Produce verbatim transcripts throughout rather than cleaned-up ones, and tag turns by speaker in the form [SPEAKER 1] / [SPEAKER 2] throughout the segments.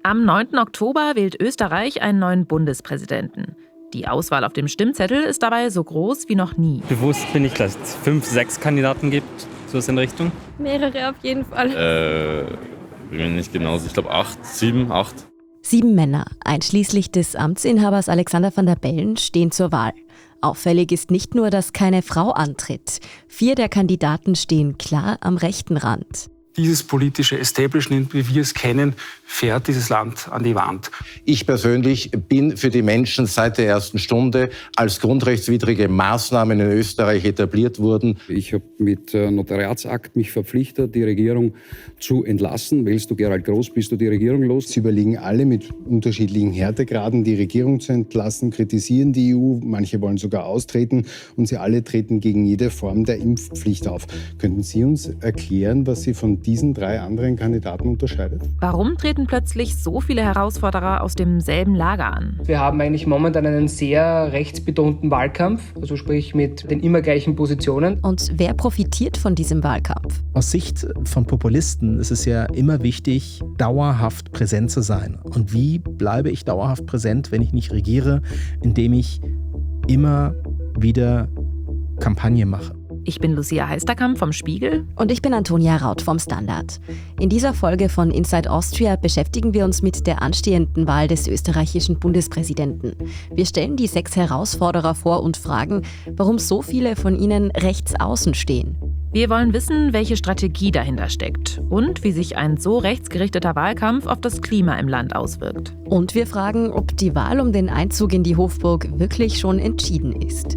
[SPEAKER 1] Am neunten Oktober wählt Österreich einen neuen Bundespräsidenten. Die Auswahl auf dem Stimmzettel ist dabei so groß wie noch nie.
[SPEAKER 2] Bewusst bin ich, dass es fünf, sechs Kandidaten gibt, so in Richtung.
[SPEAKER 3] Mehrere auf jeden Fall.
[SPEAKER 4] Äh, bin mir nicht genau, ich glaube acht, sieben, acht.
[SPEAKER 5] Sieben Männer, einschließlich des Amtsinhabers Alexander Van der Bellen, stehen zur Wahl. Auffällig ist nicht nur, dass keine Frau antritt. Vier der Kandidaten stehen klar am rechten Rand.
[SPEAKER 6] Dieses politische Establishment, wie wir es kennen, fährt dieses Land an die Wand.
[SPEAKER 7] Ich persönlich bin für die Menschen seit der ersten Stunde, als grundrechtswidrige Maßnahmen in Österreich etabliert wurden.
[SPEAKER 8] Ich habe mit Notariatsakt mich verpflichtet, die Regierung zu entlassen. Wählst du Gerald Groß, bist du die Regierung los.
[SPEAKER 9] Sie überlegen alle mit unterschiedlichen Härtegraden, die Regierung zu entlassen, kritisieren die E U, manche wollen sogar austreten und sie alle treten gegen jede Form der Impfpflicht auf. Könnten Sie uns erklären, was Sie von diesen drei anderen Kandidaten unterscheidet?
[SPEAKER 1] Warum treten plötzlich so viele Herausforderer aus demselben Lager an?
[SPEAKER 10] Wir haben eigentlich momentan einen sehr rechtsbetonten Wahlkampf, also sprich mit den immer gleichen Positionen.
[SPEAKER 5] Und wer profitiert von diesem Wahlkampf?
[SPEAKER 11] Aus Sicht von Populisten ist es ja immer wichtig, dauerhaft präsent zu sein. Und wie bleibe ich dauerhaft präsent, wenn ich nicht regiere, indem ich immer wieder Kampagne mache?
[SPEAKER 1] Ich bin Lucia Heisterkamp vom Spiegel.
[SPEAKER 5] Und ich bin Antonia Raut vom Standard. In dieser Folge von Inside Austria beschäftigen wir uns mit der anstehenden Wahl des österreichischen Bundespräsidenten. Wir stellen die sechs Herausforderer vor und fragen, warum so viele von ihnen rechts außen stehen.
[SPEAKER 1] Wir wollen wissen, welche Strategie dahinter steckt und wie sich ein so rechtsgerichteter Wahlkampf auf das Klima im Land auswirkt.
[SPEAKER 5] Und wir fragen, ob die Wahl um den Einzug in die Hofburg wirklich schon entschieden ist.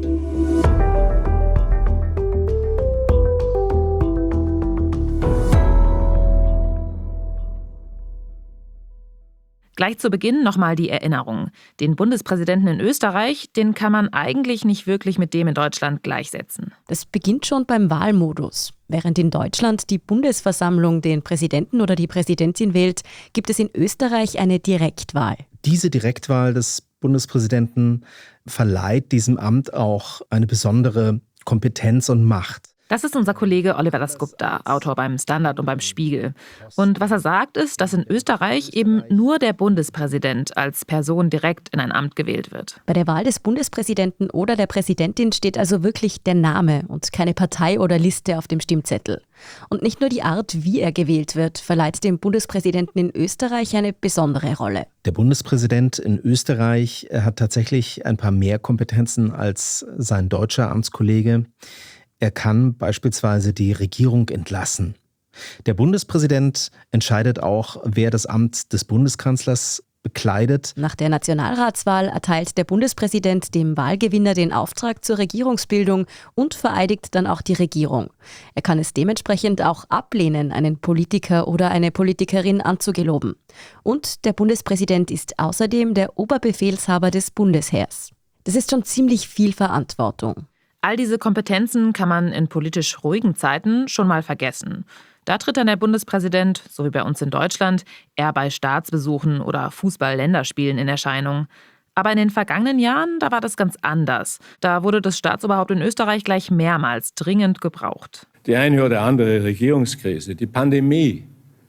[SPEAKER 1] Gleich zu Beginn nochmal die Erinnerung. Den Bundespräsidenten in Österreich, den kann man eigentlich nicht wirklich mit dem in Deutschland gleichsetzen.
[SPEAKER 5] Das beginnt schon beim Wahlmodus. Während in Deutschland die Bundesversammlung den Präsidenten oder die Präsidentin wählt, gibt es in Österreich eine Direktwahl.
[SPEAKER 11] Diese Direktwahl des Bundespräsidenten verleiht diesem Amt auch eine besondere Kompetenz und Macht.
[SPEAKER 1] Das ist unser Kollege Oliver Dasgupta, Autor beim Standard und beim Spiegel. Und was er sagt, ist, dass in Österreich eben nur der Bundespräsident als Person direkt in ein Amt gewählt wird.
[SPEAKER 5] Bei der Wahl des Bundespräsidenten oder der Präsidentin steht also wirklich der Name und keine Partei oder Liste auf dem Stimmzettel. Und nicht nur die Art, wie er gewählt wird, verleiht dem Bundespräsidenten in Österreich eine besondere Rolle.
[SPEAKER 11] Der Bundespräsident in Österreich hat tatsächlich ein paar mehr Kompetenzen als sein deutscher Amtskollege. Er kann beispielsweise die Regierung entlassen. Der Bundespräsident entscheidet auch, wer das Amt des Bundeskanzlers bekleidet.
[SPEAKER 5] Nach der Nationalratswahl erteilt der Bundespräsident dem Wahlgewinner den Auftrag zur Regierungsbildung und vereidigt dann auch die Regierung. Er kann es dementsprechend auch ablehnen, einen Politiker oder eine Politikerin anzugeloben. Und der Bundespräsident ist außerdem der Oberbefehlshaber des Bundesheers. Das ist schon ziemlich viel Verantwortung.
[SPEAKER 1] All diese Kompetenzen kann man in politisch ruhigen Zeiten schon mal vergessen. Da tritt dann der Bundespräsident, so wie bei uns in Deutschland, eher bei Staatsbesuchen oder Fußball-Länderspielen in Erscheinung. Aber in den vergangenen Jahren, da war das ganz anders. Da wurde das Staatsoberhaupt in Österreich gleich mehrmals dringend gebraucht.
[SPEAKER 12] Die eine oder andere Regierungskrise, die Pandemie,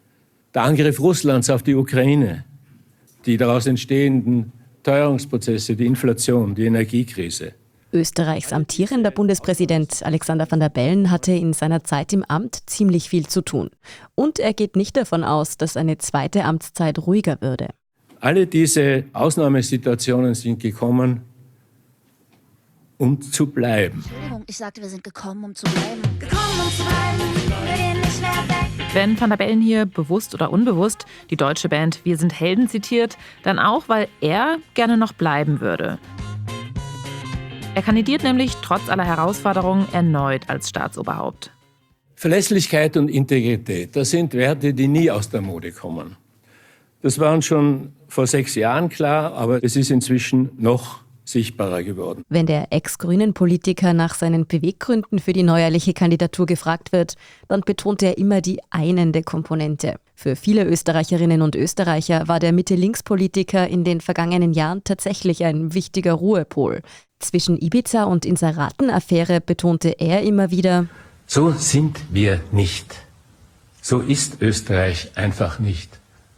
[SPEAKER 12] der Angriff Russlands auf die Ukraine, die daraus entstehenden Teuerungsprozesse, die Inflation, die Energiekrise.
[SPEAKER 5] Österreichs amtierender Bundespräsident Alexander Van der Bellen hatte in seiner Zeit im Amt ziemlich viel zu tun. Und er geht nicht davon aus, dass eine zweite Amtszeit ruhiger würde.
[SPEAKER 12] Alle diese Ausnahmesituationen sind gekommen, um zu bleiben.
[SPEAKER 13] Entschuldigung, ich sagte, wir sind gekommen, um zu bleiben. Gekommen, um zu bleiben, wir gehen nicht mehr weg.
[SPEAKER 1] Wenn Van der Bellen hier bewusst oder unbewusst die deutsche Band Wir sind Helden zitiert, dann auch, weil er gerne noch bleiben würde. Er kandidiert nämlich trotz aller Herausforderungen erneut als Staatsoberhaupt.
[SPEAKER 12] Verlässlichkeit und Integrität, das sind Werte, die nie aus der Mode kommen. Das waren schon vor sechs Jahren klar, aber es ist inzwischen noch sichtbarer geworden.
[SPEAKER 5] Wenn der Ex-Grünen-Politiker nach seinen Beweggründen für die neuerliche Kandidatur gefragt wird, dann betont er immer die einende Komponente. Für viele Österreicherinnen und Österreicher war der Mitte-Links-Politiker in den vergangenen Jahren tatsächlich ein wichtiger Ruhepol. Zwischen Ibiza und Inseraten-Affäre betonte er immer wieder:
[SPEAKER 12] So sind wir nicht. So ist Österreich einfach nicht.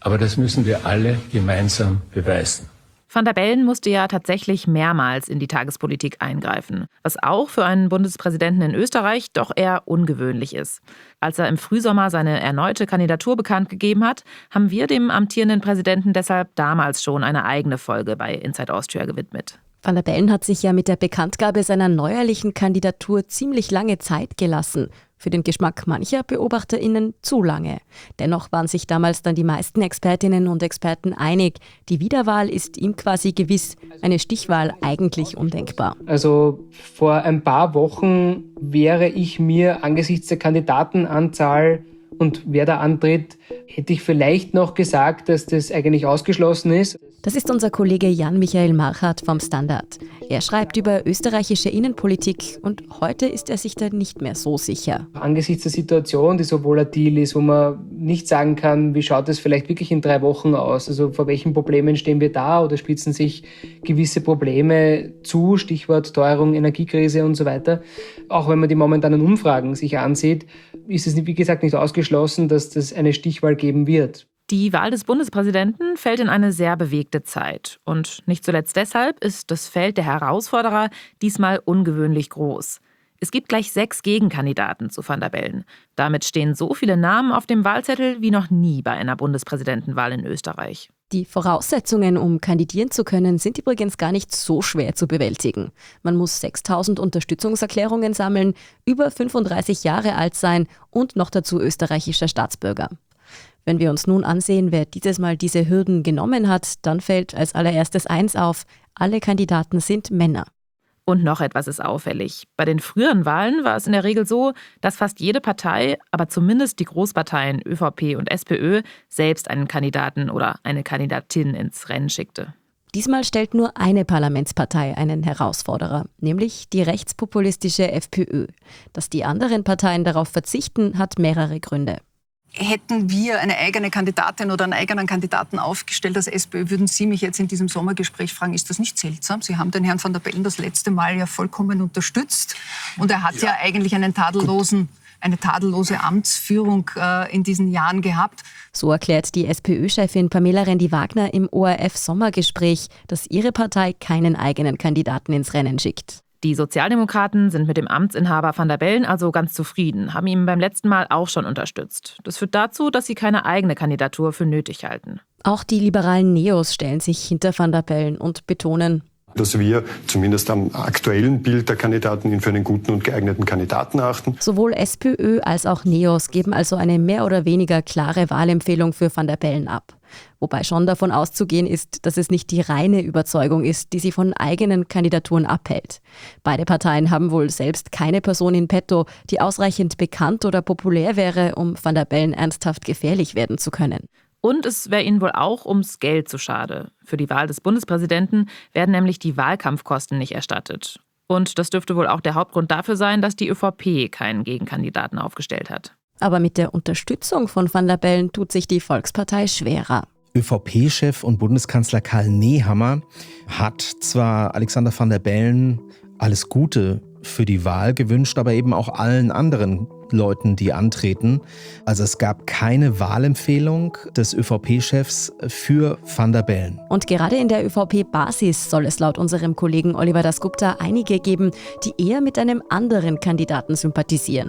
[SPEAKER 12] Aber das müssen wir alle gemeinsam beweisen.
[SPEAKER 1] Van der Bellen musste ja tatsächlich mehrmals in die Tagespolitik eingreifen, was auch für einen Bundespräsidenten in Österreich doch eher ungewöhnlich ist. Als er im Frühsommer seine erneute Kandidatur bekannt gegeben hat, haben wir dem amtierenden Präsidenten deshalb damals schon eine eigene Folge bei Inside Austria gewidmet.
[SPEAKER 5] Van der Bellen hat sich ja mit der Bekanntgabe seiner neuerlichen Kandidatur ziemlich lange Zeit gelassen. Für den Geschmack mancher BeobachterInnen zu lange. Dennoch waren sich damals dann die meisten Expertinnen und Experten einig. Die Wiederwahl ist ihm quasi gewiss, eine Stichwahl eigentlich undenkbar.
[SPEAKER 10] Also vor ein paar Wochen wäre ich mir angesichts der Kandidatenanzahl und wer da antritt, hätte ich vielleicht noch gesagt, dass das eigentlich ausgeschlossen ist.
[SPEAKER 5] Das ist unser Kollege Jan-Michael Marchart vom Standard. Er schreibt über österreichische Innenpolitik und heute ist er sich da nicht mehr so sicher.
[SPEAKER 10] Angesichts der Situation, die so volatil ist, wo man nicht sagen kann, wie schaut es vielleicht wirklich in drei Wochen aus? Also vor welchen Problemen stehen wir da oder spitzen sich gewisse Probleme zu, Stichwort Teuerung, Energiekrise und so weiter. Auch wenn man die momentanen Umfragen sich ansieht, ist es, wie gesagt, nicht ausgeschlossen, dass das eine Stichwahl geben wird.
[SPEAKER 1] Die Wahl des Bundespräsidenten fällt in eine sehr bewegte Zeit. Und nicht zuletzt deshalb ist das Feld der Herausforderer diesmal ungewöhnlich groß. Es gibt gleich sechs Gegenkandidaten zu Van der Bellen. Damit stehen so viele Namen auf dem Wahlzettel wie noch nie bei einer Bundespräsidentenwahl in Österreich.
[SPEAKER 5] Die Voraussetzungen, um kandidieren zu können, sind übrigens gar nicht so schwer zu bewältigen. Man muss sechstausend Unterstützungserklärungen sammeln, über fünfunddreißig Jahre alt sein und noch dazu österreichischer Staatsbürger. Wenn wir uns nun ansehen, wer dieses Mal diese Hürden genommen hat, dann fällt als allererstes eins auf: alle Kandidaten sind Männer.
[SPEAKER 1] Und noch etwas ist auffällig. Bei den früheren Wahlen war es in der Regel so, dass fast jede Partei, aber zumindest die Großparteien ÖVP und SPÖ, selbst einen Kandidaten oder eine Kandidatin ins Rennen schickte.
[SPEAKER 5] Diesmal stellt nur eine Parlamentspartei einen Herausforderer, nämlich die rechtspopulistische FPÖ. Dass die anderen Parteien darauf verzichten, hat mehrere Gründe.
[SPEAKER 3] Hätten wir eine eigene Kandidatin oder einen eigenen Kandidaten aufgestellt als SPÖ, würden Sie mich jetzt in diesem Sommergespräch fragen, ist das nicht seltsam? Sie haben den Herrn Van der Bellen das letzte Mal ja vollkommen unterstützt. Und er hat ja, ja eigentlich einen tadellosen, eine tadellose Amtsführung äh, in diesen Jahren gehabt.
[SPEAKER 5] So erklärt die SPÖ-Chefin Pamela Rendi-Wagner im O R F-Sommergespräch, dass ihre Partei keinen eigenen Kandidaten ins Rennen schickt.
[SPEAKER 1] Die Sozialdemokraten sind mit dem Amtsinhaber Van der Bellen also ganz zufrieden, haben ihn beim letzten Mal auch schon unterstützt. Das führt dazu, dass sie keine eigene Kandidatur für nötig halten.
[SPEAKER 5] Auch die liberalen Neos stellen sich hinter Van der Bellen und betonen,
[SPEAKER 14] dass wir zumindest am aktuellen Bild der Kandidaten ihn für einen guten und geeigneten Kandidaten achten.
[SPEAKER 5] Sowohl SPÖ als auch Neos geben also eine mehr oder weniger klare Wahlempfehlung für Van der Bellen ab. Wobei schon davon auszugehen ist, dass es nicht die reine Überzeugung ist, die sie von eigenen Kandidaturen abhält. Beide Parteien haben wohl selbst keine Person in petto, die ausreichend bekannt oder populär wäre, um Van der Bellen ernsthaft gefährlich werden zu können.
[SPEAKER 1] Und es wäre ihnen wohl auch ums Geld zu schade. Für die Wahl des Bundespräsidenten werden nämlich die Wahlkampfkosten nicht erstattet. Und das dürfte wohl auch der Hauptgrund dafür sein, dass die ÖVP keinen Gegenkandidaten aufgestellt hat.
[SPEAKER 5] Aber mit der Unterstützung von Van der Bellen tut sich die Volkspartei schwerer.
[SPEAKER 11] ÖVP-Chef und Bundeskanzler Karl Nehammer hat zwar Alexander Van der Bellen alles Gute für die Wahl gewünscht, aber eben auch allen anderen Leuten, die antreten. Also es gab keine Wahlempfehlung des ÖVP-Chefs für Van der Bellen.
[SPEAKER 5] Und gerade in der ÖVP-Basis soll es laut unserem Kollegen Oliver Dasgupta einige geben, die eher mit einem anderen Kandidaten sympathisieren.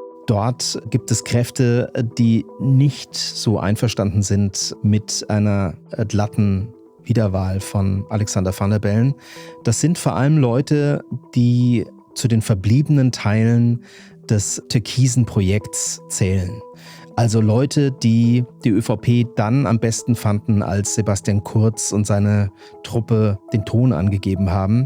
[SPEAKER 11] Dort gibt es Kräfte, die nicht so einverstanden sind mit einer glatten Wiederwahl von Alexander Van der Bellen. Das sind vor allem Leute, die zu den verbliebenen Teilen des türkisen Projekts zählen. Also Leute, die die ÖVP dann am besten fanden, als Sebastian Kurz und seine Truppe den Ton angegeben haben.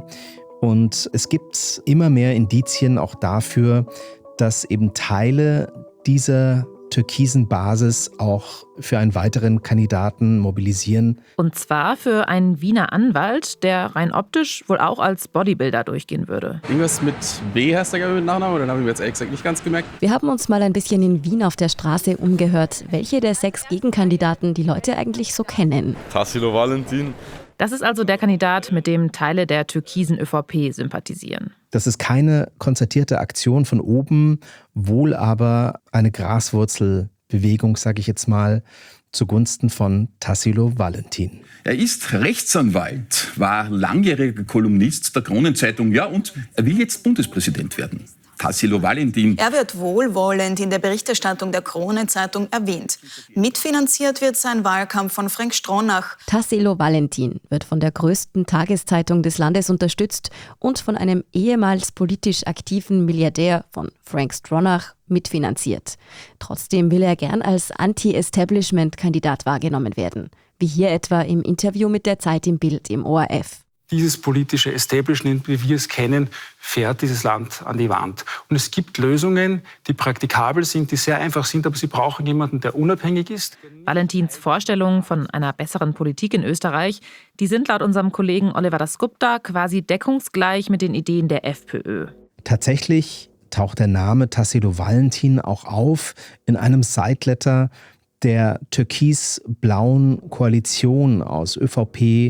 [SPEAKER 11] Und es gibt immer mehr Indizien auch dafür, dass eben Teile dieser türkisen Basis auch für einen weiteren Kandidaten mobilisieren.
[SPEAKER 1] Und zwar für einen Wiener Anwalt, der rein optisch wohl auch als Bodybuilder durchgehen würde.
[SPEAKER 15] Irgendwas mit B heißt der, glaube ich, mit Nachnamen, oder habe ich mir jetzt ehrlich gesagt nicht ganz gemerkt.
[SPEAKER 5] Wir haben uns mal ein bisschen in Wien auf der Straße umgehört, welche der sechs Gegenkandidaten die Leute eigentlich so kennen.
[SPEAKER 4] Tassilo Valentin.
[SPEAKER 1] Das ist also der Kandidat, mit dem Teile der türkisen ÖVP sympathisieren.
[SPEAKER 11] Das ist keine konzertierte Aktion von oben, wohl aber eine Graswurzelbewegung, sage ich jetzt mal, zugunsten von Tassilo Valentin.
[SPEAKER 16] Er ist Rechtsanwalt, war langjähriger Kolumnist der Kronenzeitung, ja, und er will jetzt Bundespräsident werden. Tassilo Valentin.
[SPEAKER 17] Er wird wohlwollend in der Berichterstattung der Krone-Zeitung erwähnt. Mitfinanziert wird sein Wahlkampf von Frank Stronach.
[SPEAKER 5] Tassilo Valentin wird von der größten Tageszeitung des Landes unterstützt und von einem ehemals politisch aktiven Milliardär von Frank Stronach mitfinanziert. Trotzdem will er gern als Anti-Establishment-Kandidat wahrgenommen werden. Wie hier etwa im Interview mit der Zeit im Bild im O R F.
[SPEAKER 6] Dieses politische Establishment, wie wir es kennen, fährt dieses Land an die Wand. Und es gibt Lösungen, die praktikabel sind, die sehr einfach sind, aber sie brauchen jemanden, der unabhängig ist.
[SPEAKER 1] Valentins Vorstellungen von einer besseren Politik in Österreich, die sind laut unserem Kollegen Oliver Dasgupta quasi deckungsgleich mit den Ideen der FPÖ.
[SPEAKER 11] Tatsächlich taucht der Name Tassilo Valentin auch auf in einem Sideletter der türkis-blauen Koalition aus ÖVP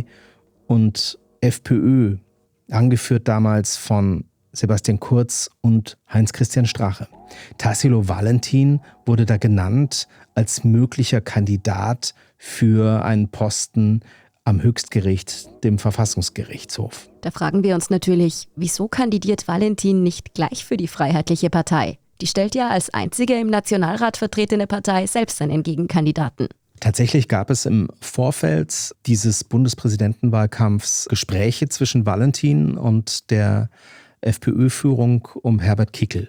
[SPEAKER 11] und FPÖ, angeführt damals von Sebastian Kurz und Heinz-Christian Strache. Tassilo Valentin wurde da genannt als möglicher Kandidat für einen Posten am Höchstgericht, dem Verfassungsgerichtshof.
[SPEAKER 5] Da fragen wir uns natürlich, wieso kandidiert Valentin nicht gleich für die Freiheitliche Partei? Die stellt ja als einzige im Nationalrat vertretene Partei selbst einen Gegenkandidaten.
[SPEAKER 11] Tatsächlich gab es im Vorfeld dieses Bundespräsidentenwahlkampfs Gespräche zwischen Valentin und der FPÖ-Führung um Herbert Kickl.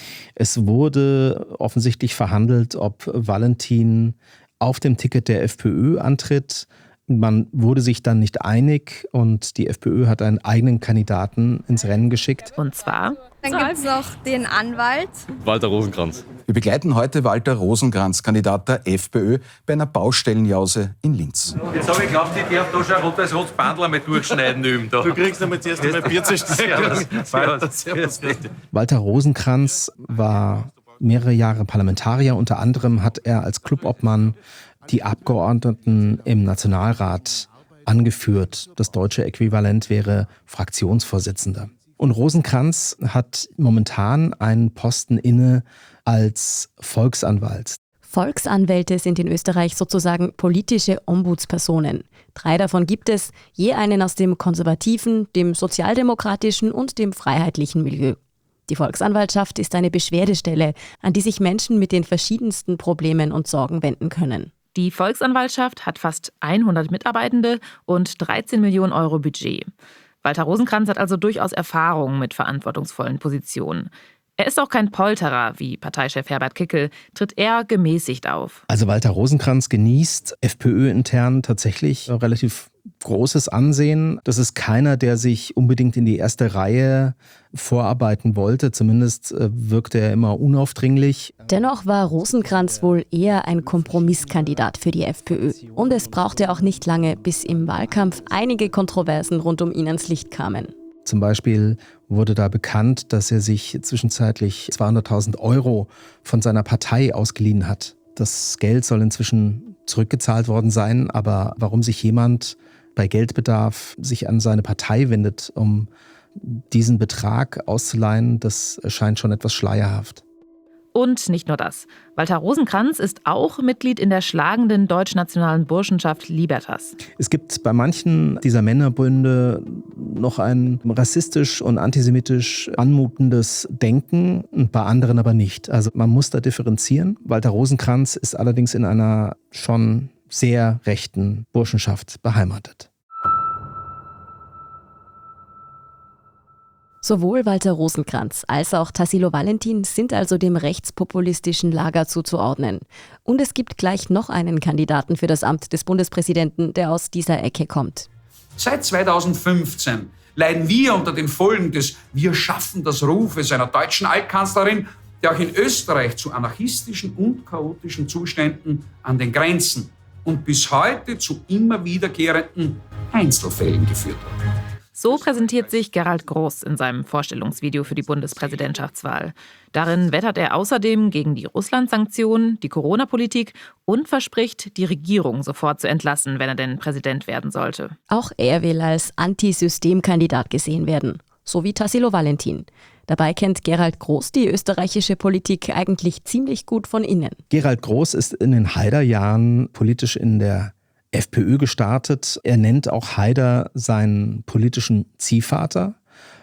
[SPEAKER 11] Es wurde offensichtlich verhandelt, ob Valentin auf dem Ticket der FPÖ antritt. Man wurde sich dann nicht einig und die FPÖ hat einen eigenen Kandidaten ins Rennen geschickt.
[SPEAKER 1] Und zwar?
[SPEAKER 18] Dann gibt es noch den Anwalt.
[SPEAKER 4] Walter Rosenkranz.
[SPEAKER 19] Wir begleiten heute Walter Rosenkranz, Kandidat der FPÖ, bei einer Baustellenjause in Linz.
[SPEAKER 20] Jetzt habe ich geglaubt, ich darf da schon ein rotes Rotzbandel einmal durchschneiden üben. Da. Du kriegst einmal zuerst einmal Bier zu stellen.
[SPEAKER 11] Walter Rosenkranz war mehrere Jahre Parlamentarier. Unter anderem hat er als Clubobmann die Abgeordneten im Nationalrat angeführt. Das deutsche Äquivalent wäre Fraktionsvorsitzender. Und Rosenkranz hat momentan einen Posten inne als Volksanwalt.
[SPEAKER 5] Volksanwälte sind in Österreich sozusagen politische Ombudspersonen. Drei davon gibt es, je einen aus dem konservativen, dem sozialdemokratischen und dem freiheitlichen Milieu. Die Volksanwaltschaft ist eine Beschwerdestelle, an die sich Menschen mit den verschiedensten Problemen und Sorgen wenden können.
[SPEAKER 1] Die Volksanwaltschaft hat fast hundert Mitarbeitende und dreizehn Millionen Euro Budget. Walter Rosenkranz hat also durchaus Erfahrung mit verantwortungsvollen Positionen. Er ist auch kein Polterer, wie Parteichef Herbert Kickl, tritt eher gemäßigt auf.
[SPEAKER 11] Also Walter Rosenkranz genießt FPÖ-intern tatsächlich relativ großes Ansehen. Das ist keiner, der sich unbedingt in die erste Reihe vorarbeiten wollte. Zumindest wirkte er immer unaufdringlich.
[SPEAKER 5] Dennoch war Rosenkranz wohl eher ein Kompromisskandidat für die FPÖ. Und es brauchte auch nicht lange, bis im Wahlkampf einige Kontroversen rund um ihn ans Licht kamen.
[SPEAKER 11] Zum Beispiel wurde da bekannt, dass er sich zwischenzeitlich zweihunderttausend Euro von seiner Partei ausgeliehen hat. Das Geld soll inzwischen zurückgezahlt worden sein, aber warum sich jemand bei Geldbedarf sich an seine Partei wendet, um diesen Betrag auszuleihen, das erscheint schon etwas schleierhaft.
[SPEAKER 1] Und nicht nur das. Walter Rosenkranz ist auch Mitglied in der schlagenden deutschnationalen Burschenschaft Libertas.
[SPEAKER 11] Es gibt bei manchen dieser Männerbünde noch ein rassistisch und antisemitisch anmutendes Denken, bei anderen aber nicht. Also man muss da differenzieren. Walter Rosenkranz ist allerdings in einer schon sehr rechten Burschenschaft beheimatet.
[SPEAKER 5] Sowohl Walter Rosenkranz als auch Tassilo Valentin sind also dem rechtspopulistischen Lager zuzuordnen. Und es gibt gleich noch einen Kandidaten für das Amt des Bundespräsidenten, der aus dieser Ecke kommt.
[SPEAKER 21] Seit zweitausendfünfzehn leiden wir unter den Folgen des Wir schaffen das Rufes einer deutschen Altkanzlerin, der auch in Österreich zu anarchistischen und chaotischen Zuständen an den Grenzen und bis heute zu immer wiederkehrenden Einzelfällen geführt hat.
[SPEAKER 1] So präsentiert sich Gerald Groß in seinem Vorstellungsvideo für die Bundespräsidentschaftswahl. Darin wettert er außerdem gegen die Russland-Sanktionen, die Corona-Politik und verspricht, die Regierung sofort zu entlassen, wenn er denn Präsident werden sollte.
[SPEAKER 5] Auch er will als Antisystemkandidat gesehen werden, so wie Tassilo Valentin. Dabei kennt Gerald Groß die österreichische Politik eigentlich ziemlich gut von innen.
[SPEAKER 11] Gerald Groß ist in den Haider-Jahren politisch in der FPÖ gestartet. Er nennt auch Haider seinen politischen Ziehvater.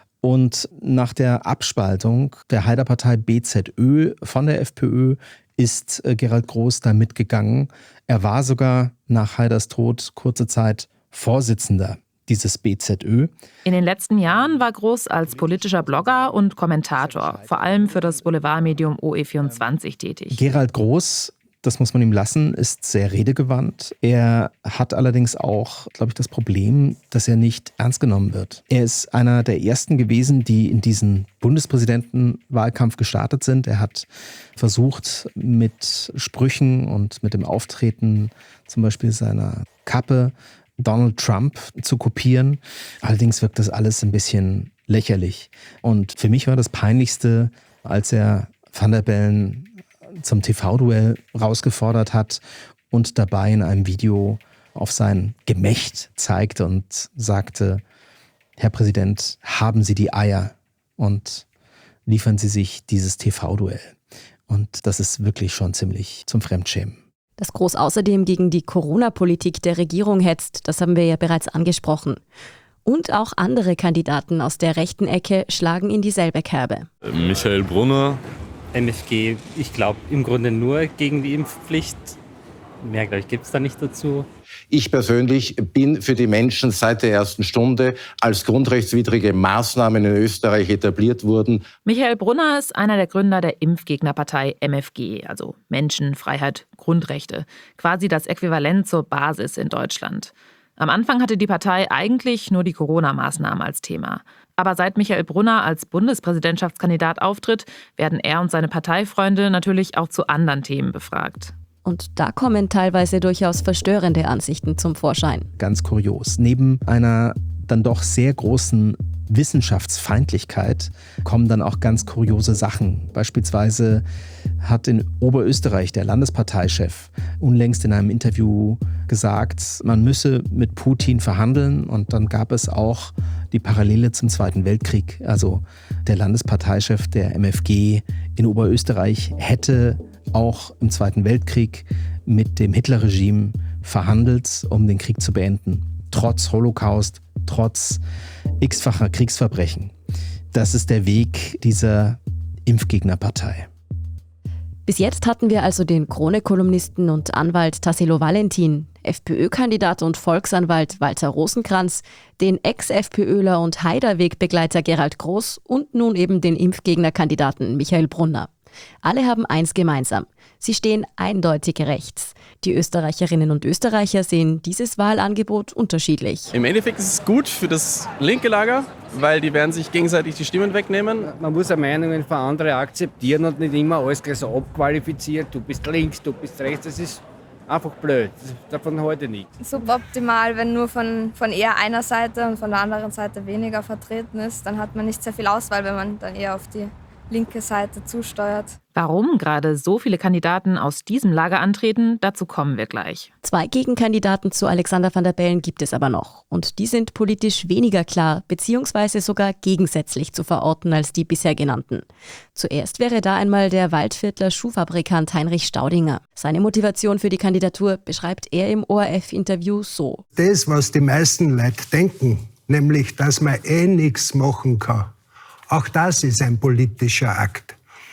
[SPEAKER 11] Und nach der Abspaltung der Haider-Partei B Z Ö von der FPÖ ist Gerald Groß da mitgegangen. Er war sogar nach Haiders Tod kurze Zeit Vorsitzender dieses B Z Ö.
[SPEAKER 1] In den letzten Jahren war Groß als politischer Blogger und Kommentator, vor allem für das Boulevardmedium O E vierundzwanzig tätig.
[SPEAKER 11] Gerald Groß, das muss man ihm lassen, ist sehr redegewandt. Er hat allerdings auch, glaube ich, das Problem, dass er nicht ernst genommen wird. Er ist einer der ersten gewesen, die in diesen Bundespräsidentenwahlkampf gestartet sind. Er hat versucht, mit Sprüchen und mit dem Auftreten zum Beispiel seiner Kappe Donald Trump zu kopieren. Allerdings wirkt das alles ein bisschen lächerlich. Und für mich war das Peinlichste, als er Van der Bellen zum T V-Duell rausgefordert hat und dabei in einem Video auf sein Gemächt zeigte und sagte: Herr Präsident, haben Sie die Eier und liefern Sie sich dieses T V-Duell. Und das ist wirklich schon ziemlich zum Fremdschämen.
[SPEAKER 5] Dass Groß außerdem gegen die Corona-Politik der Regierung hetzt, das haben wir ja bereits angesprochen. Und auch andere Kandidaten aus der rechten Ecke schlagen in dieselbe Kerbe.
[SPEAKER 4] Michael Brunner.
[SPEAKER 2] M F G, ich glaube im Grunde nur gegen die Impfpflicht. Mehr, glaube ich, gibt es da nicht dazu.
[SPEAKER 7] Ich persönlich bin für die Menschen seit der ersten Stunde, als grundrechtswidrige Maßnahmen in Österreich etabliert wurden.
[SPEAKER 1] Michael Brunner ist einer der Gründer der Impfgegnerpartei M F G, also Menschen, Freiheit, Grundrechte. Quasi das Äquivalent zur Basis in Deutschland. Am Anfang hatte die Partei eigentlich nur die Corona-Maßnahmen als Thema. Aber seit Michael Brunner als Bundespräsidentschaftskandidat auftritt, werden er und seine Parteifreunde natürlich auch zu anderen Themen befragt.
[SPEAKER 5] Und da kommen teilweise durchaus verstörende Ansichten zum Vorschein.
[SPEAKER 11] Ganz kurios. Neben einer dann doch sehr großen Wissenschaftsfeindlichkeit kommen dann auch ganz kuriose Sachen. Beispielsweise hat in Oberösterreich der Landesparteichef unlängst in einem Interview gesagt, man müsse mit Putin verhandeln, und dann gab es auch die Parallele zum Zweiten Weltkrieg. Also der Landesparteichef der M F G in Oberösterreich hätte auch im Zweiten Weltkrieg mit dem Hitlerregime verhandelt, um den Krieg zu beenden. Trotz Holocaust, trotz x-facher Kriegsverbrechen. Das ist der Weg dieser Impfgegnerpartei.
[SPEAKER 5] Bis jetzt hatten wir also den Krone-Kolumnisten und Anwalt Tassilo Valentin, FPÖ-Kandidat und Volksanwalt Walter Rosenkranz, den Ex-FPÖler und Haider-Wegbegleiter Gerald Groß und nun eben den Impfgegnerkandidaten Michael Brunner. Alle haben eins gemeinsam: Sie stehen eindeutig rechts. Die Österreicherinnen und Österreicher sehen dieses Wahlangebot unterschiedlich.
[SPEAKER 15] Im Endeffekt ist es gut für das linke Lager, weil die werden sich gegenseitig die Stimmen wegnehmen.
[SPEAKER 22] Man muss auch Meinungen von anderen akzeptieren und nicht immer alles gleich so abqualifiziert. Du bist links, du bist rechts. Das ist einfach blöd. Davon halte ich nichts.
[SPEAKER 18] Suboptimal, wenn nur von, von eher einer Seite und von der anderen Seite weniger vertreten ist. Dann hat man nicht sehr viel Auswahl, wenn man dann eher auf die linke Seite zusteuert.
[SPEAKER 1] Warum gerade so viele Kandidaten aus diesem Lager antreten, dazu kommen wir gleich.
[SPEAKER 5] Zwei Gegenkandidaten zu Alexander Van der Bellen gibt es aber noch. Und die sind politisch weniger klar bzw. sogar gegensätzlich zu verorten als die bisher genannten. Zuerst wäre da einmal der Waldviertler Schuhfabrikant Heinrich Staudinger. Seine Motivation für die Kandidatur beschreibt er im O R F-Interview so:
[SPEAKER 23] Das, was die meisten Leute denken, nämlich, dass man eh nichts machen kann, auch das ist ein politischer Akt.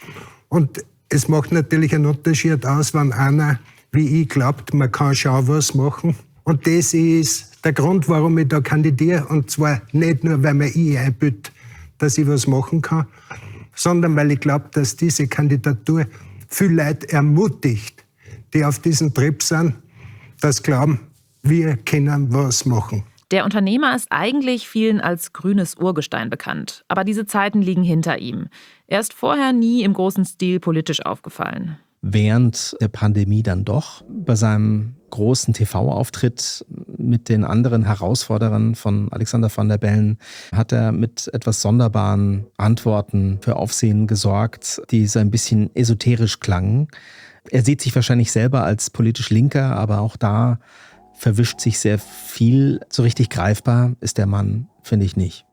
[SPEAKER 23] Und es macht natürlich einen Unterschied aus, wenn einer, wie ich, glaubt, man kann schon was machen. Und das ist der Grund, warum ich da kandidiere. Und zwar nicht nur, weil mir ich einbildet, dass ich was machen kann, sondern weil ich glaube, dass diese Kandidatur viele Leute ermutigt, die auf diesem Trip sind, das glauben, wir können was machen.
[SPEAKER 1] Der Unternehmer ist eigentlich vielen als grünes Urgestein bekannt. Aber diese Zeiten liegen hinter ihm. Er ist vorher nie im großen Stil politisch aufgefallen.
[SPEAKER 11] Während der Pandemie dann doch. Bei seinem großen T V-Auftritt mit den anderen Herausforderern von Alexander Van der Bellen hat er mit etwas sonderbaren Antworten für Aufsehen gesorgt, die so ein bisschen esoterisch klangen. Er sieht sich wahrscheinlich selber als politisch Linker, aber auch da verwischt sich sehr viel. So richtig greifbar ist der Mann, finde ich nicht.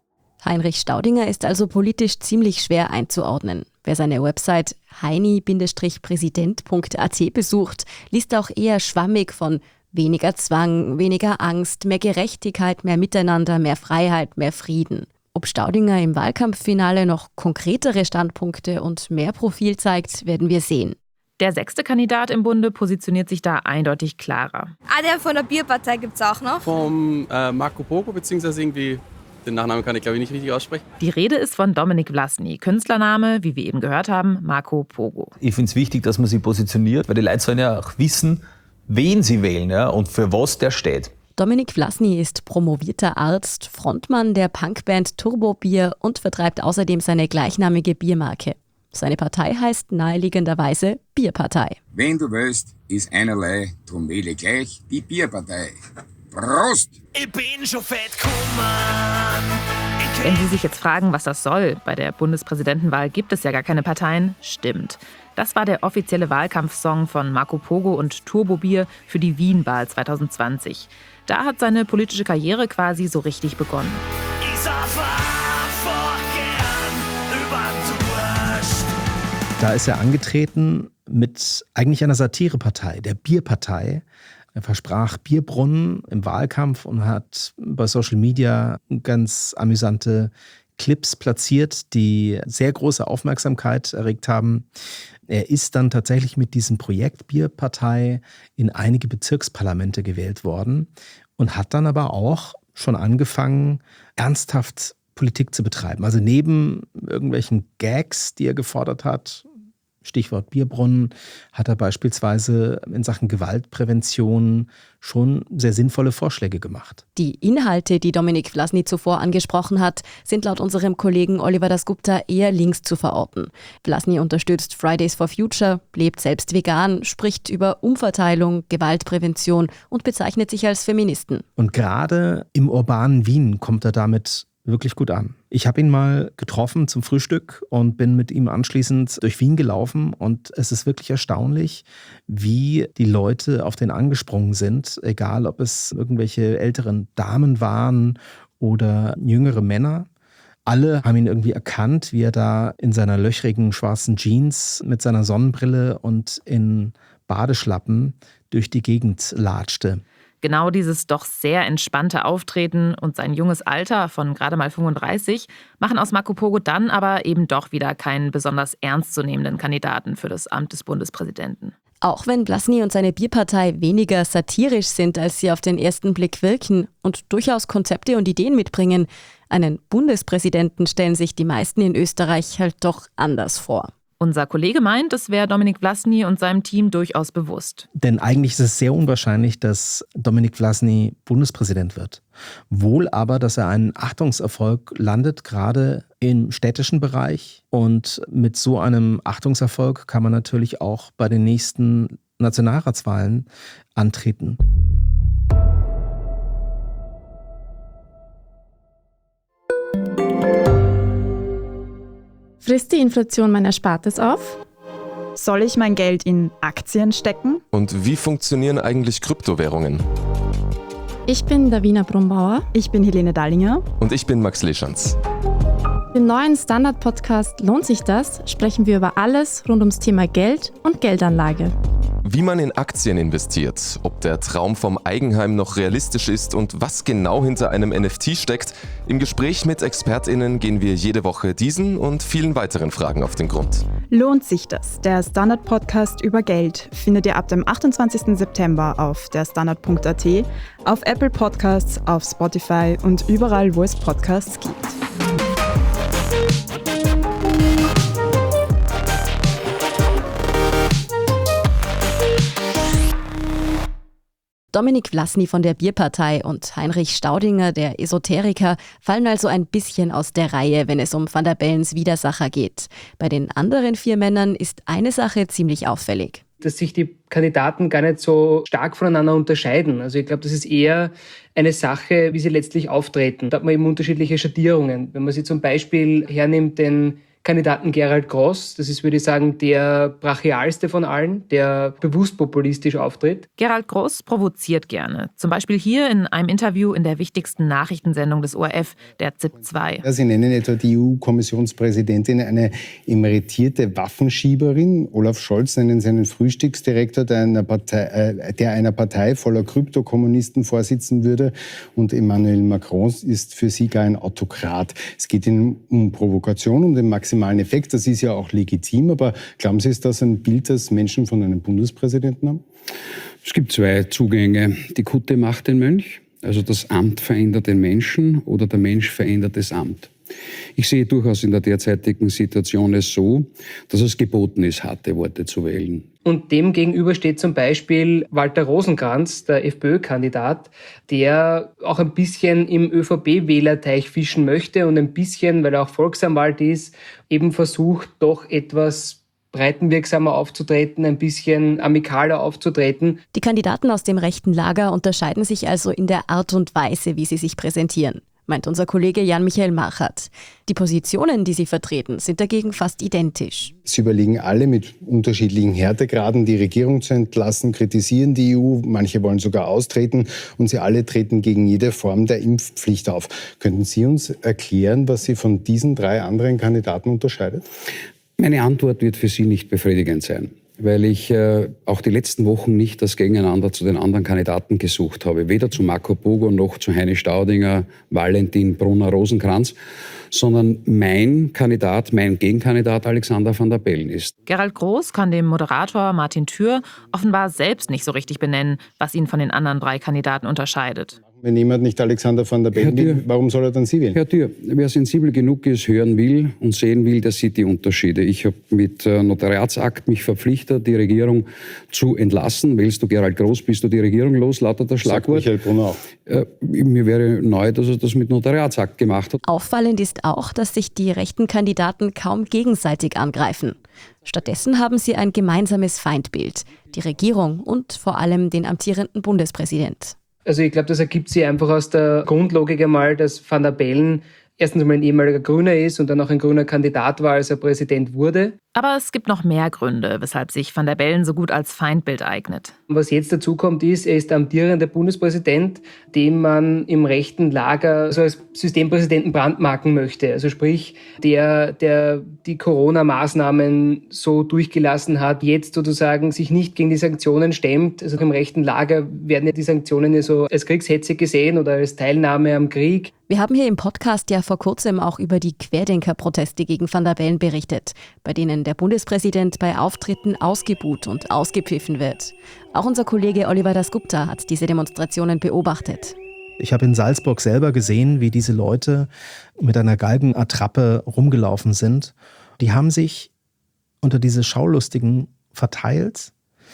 [SPEAKER 5] Heinrich Staudinger ist also politisch ziemlich schwer einzuordnen. Wer seine Website heini Präsident punkt a t besucht, liest auch eher schwammig von weniger Zwang, weniger Angst, mehr Gerechtigkeit, mehr Miteinander, mehr Freiheit, mehr Frieden. Ob Staudinger im Wahlkampffinale noch konkretere Standpunkte und mehr Profil zeigt, werden wir sehen.
[SPEAKER 1] Der sechste Kandidat im Bunde positioniert sich da eindeutig klarer.
[SPEAKER 18] Ah, der von der Bierpartei gibt es auch noch.
[SPEAKER 15] Vom äh, Marco Pogo, beziehungsweise irgendwie, den Nachnamen kann ich glaube ich nicht richtig aussprechen.
[SPEAKER 1] Die Rede ist von Dominik Vlasny, Künstlername, wie wir eben gehört haben, Marco Pogo.
[SPEAKER 8] Ich finde es wichtig, dass man sich positioniert, weil die Leute sollen ja auch wissen, wen sie wählen, ja, und für was der steht.
[SPEAKER 5] Dominik Vlasny ist promovierter Arzt, Frontmann der Punkband Turbo Bier und vertreibt außerdem seine gleichnamige Biermarke. Seine Partei heißt naheliegenderweise Bierpartei.
[SPEAKER 9] Wenn du willst, ist einerlei, drum wähle ich gleich die Bierpartei. Prost!
[SPEAKER 13] Ich bin schon fett gekommen.
[SPEAKER 1] Wenn Sie sich jetzt fragen, was das soll, bei der Bundespräsidentenwahl gibt es ja gar keine Parteien, stimmt. Das war der offizielle Wahlkampfsong von Marco Pogo und Turbo Bier für die Wien-Wahl zwanzig zwanzig. Da hat seine politische Karriere quasi so richtig begonnen.
[SPEAKER 13] Ich sag einfach gern über Durst.
[SPEAKER 11] Da ist er angetreten mit eigentlich einer Satirepartei, der Bierpartei. Er versprach Bierbrunnen im Wahlkampf und hat bei Social Media ganz amüsante Clips platziert, die sehr große Aufmerksamkeit erregt haben. Er ist dann tatsächlich mit diesem Projekt Bierpartei in einige Bezirksparlamente gewählt worden und hat dann aber auch schon angefangen, ernsthaft Politik zu betreiben. Also neben irgendwelchen Gags, die er gefordert hat, Stichwort Bierbrunnen, hat er beispielsweise in Sachen Gewaltprävention schon sehr sinnvolle Vorschläge gemacht.
[SPEAKER 5] Die Inhalte, die Dominik Vlasny zuvor angesprochen hat, sind laut unserem Kollegen Oliver Dasgupta eher links zu verorten. Vlasny unterstützt Fridays for Future, lebt selbst vegan, spricht über Umverteilung, Gewaltprävention und bezeichnet sich als Feministen.
[SPEAKER 11] Und gerade im urbanen Wien kommt er damit wirklich gut an. Ich habe ihn mal getroffen zum Frühstück und bin mit ihm anschließend durch Wien gelaufen und es ist wirklich erstaunlich, wie die Leute auf den angesprungen sind, egal ob es irgendwelche älteren Damen waren oder jüngere Männer. Alle haben ihn irgendwie erkannt, wie er da in seiner löchrigen schwarzen Jeans mit seiner Sonnenbrille und in Badeschlappen durch die Gegend latschte.
[SPEAKER 1] Genau dieses doch sehr entspannte Auftreten und sein junges Alter von gerade mal fünfunddreißig machen aus Marco Pogo dann aber eben doch wieder keinen besonders ernstzunehmenden Kandidaten für das Amt des Bundespräsidenten.
[SPEAKER 5] Auch wenn Vlasny und seine Bierpartei weniger satirisch sind, als sie auf den ersten Blick wirken und durchaus Konzepte und Ideen mitbringen, einen Bundespräsidenten stellen sich die meisten in Österreich halt doch anders vor.
[SPEAKER 1] Unser Kollege meint, es wäre Dominik Vlasny und seinem Team durchaus bewusst.
[SPEAKER 11] Denn eigentlich ist es sehr unwahrscheinlich, dass Dominik Vlasny Bundespräsident wird. Wohl aber, dass er einen Achtungserfolg landet, gerade im städtischen Bereich. Und mit so einem Achtungserfolg kann man natürlich auch bei den nächsten Nationalratswahlen antreten.
[SPEAKER 24] Frisst die Inflation mein Erspartes auf? Soll ich mein Geld in Aktien stecken?
[SPEAKER 25] Und wie funktionieren eigentlich Kryptowährungen?
[SPEAKER 24] Ich bin Davina Brumbauer. Ich bin Helene Dallinger.
[SPEAKER 25] Und ich bin Max Leschanz.
[SPEAKER 24] Im neuen Standard-Podcast Lohnt sich das? Sprechen wir über alles rund ums Thema Geld und Geldanlage.
[SPEAKER 25] Wie man in Aktien investiert, ob der Traum vom Eigenheim noch realistisch ist und was genau hinter einem N F T steckt. Im Gespräch mit ExpertInnen gehen wir jede Woche diesen und vielen weiteren Fragen auf den Grund.
[SPEAKER 24] Lohnt sich das? Der Standard-Podcast über Geld findet ihr ab dem achtundzwanzigsten September auf der Standard punkt a t, auf Apple Podcasts, auf Spotify und überall, wo es Podcasts gibt.
[SPEAKER 5] Dominik Vlasny von der Bierpartei und Heinrich Staudinger, der Esoteriker, fallen also ein bisschen aus der Reihe, wenn es um Van der Bellens Widersacher geht. Bei den anderen vier Männern ist eine Sache ziemlich auffällig.
[SPEAKER 10] Dass sich die Kandidaten gar nicht so stark voneinander unterscheiden. Also ich glaube, das ist eher eine Sache, wie sie letztlich auftreten. Da hat man eben unterschiedliche Schattierungen. Wenn man sich zum Beispiel hernimmt den Kandidaten Gerald Gross. Das ist, würde ich sagen, der brachialste von allen, der bewusst populistisch auftritt.
[SPEAKER 1] Gerald Gross provoziert gerne. Zum Beispiel hier in einem Interview in der wichtigsten Nachrichtensendung des O R F, der Z I P zwei.
[SPEAKER 3] Sie nennen etwa die E U-Kommissionspräsidentin eine emeritierte Waffenschieberin. Olaf Scholz nennen sie einen Frühstücksdirektor, der einer Partei, äh, der einer Partei voller Kryptokommunisten vorsitzen würde. Und Emmanuel Macron ist für sie gar ein Autokrat. Es geht ihnen um Provokation, um den maximalen Effekt. Das ist ja auch legitim. Aber glauben Sie, ist das ein Bild, das Menschen von einem Bundespräsidenten haben?
[SPEAKER 12] Es gibt zwei Zugänge. Die Kutte macht den Mönch. Also das Amt verändert den Menschen oder der Mensch verändert das Amt. Ich sehe durchaus in der derzeitigen Situation es so, dass es geboten ist, harte Worte zu wählen.
[SPEAKER 10] Und dem gegenüber steht zum Beispiel Walter Rosenkranz, der FPÖ-Kandidat, der auch ein bisschen im ÖVP-Wählerteich fischen möchte und ein bisschen, weil er auch Volksanwalt ist, eben versucht, doch etwas breitenwirksamer aufzutreten, ein bisschen amikaler aufzutreten.
[SPEAKER 5] Die Kandidaten aus dem rechten Lager unterscheiden sich also in der Art und Weise, wie sie sich präsentieren, meint unser Kollege Jan-Michael Marchart. Die Positionen, die sie vertreten, sind dagegen fast identisch.
[SPEAKER 3] Sie überlegen alle mit unterschiedlichen Härtegraden, die Regierung zu entlassen, kritisieren die E U, manche wollen sogar austreten und sie alle treten gegen jede Form der Impfpflicht auf. Könnten Sie uns erklären, was Sie von diesen drei anderen Kandidaten unterscheidet?
[SPEAKER 12] Meine Antwort wird für Sie nicht befriedigend sein, weil ich äh, auch die letzten Wochen nicht das Gegeneinander zu den anderen Kandidaten gesucht habe. Weder zu Marco Bogo noch zu Heini Staudinger, Valentin Brunner, Rosenkranz, sondern mein Kandidat, mein Gegenkandidat Alexander Van der Bellen ist.
[SPEAKER 1] Gerald Gross kann dem Moderator Martin Thür offenbar selbst nicht so richtig benennen, was ihn von den anderen drei Kandidaten unterscheidet.
[SPEAKER 3] Wenn jemand nicht Alexander Van der Bellen will, warum soll er dann Sie wählen?
[SPEAKER 12] Herr Thür, wer sensibel genug ist, hören will und sehen will, der sieht die Unterschiede. Ich habe mit Notariatsakt mich verpflichtet, die Regierung zu entlassen. Wählst du Gerald Gross, bist du die Regierung los, lautet das Schlagwort.
[SPEAKER 3] Sagt Michael Brunner auch.
[SPEAKER 12] Äh, mir wäre neu, dass er das mit Notariatsakt gemacht hat.
[SPEAKER 5] Auffallend ist auch, dass sich die rechten Kandidaten kaum gegenseitig angreifen. Stattdessen haben sie ein gemeinsames Feindbild, die Regierung und vor allem den amtierenden Bundespräsident.
[SPEAKER 10] Also ich glaube, das ergibt sich einfach aus der Grundlogik einmal, dass Van der Bellen erstens einmal ein ehemaliger Grüner ist und dann auch ein grüner Kandidat war, als er Präsident wurde.
[SPEAKER 1] Aber es gibt noch mehr Gründe, weshalb sich Van der Bellen so gut als Feindbild eignet.
[SPEAKER 10] Was jetzt dazu kommt, ist, er ist der amtierende Bundespräsident, den man im rechten Lager so als Systempräsidenten brandmarken möchte. Also sprich, der, der die Corona-Maßnahmen so durchgelassen hat, jetzt sozusagen sich nicht gegen die Sanktionen stemmt. Also im rechten Lager werden ja die Sanktionen ja so als Kriegshetze gesehen oder als Teilnahme am Krieg.
[SPEAKER 5] Wir haben hier im Podcast ja vor kurzem auch über die Querdenker-Proteste gegen Van der Bellen berichtet, bei denen der Bundespräsident bei Auftritten ausgebuht und ausgepfiffen wird. Auch unser Kollege Oliver Dasgupta hat diese Demonstrationen beobachtet.
[SPEAKER 11] Ich habe in Salzburg selber gesehen, wie diese Leute mit einer Galgenattrappe rumgelaufen sind. Die haben sich unter diese Schaulustigen verteilt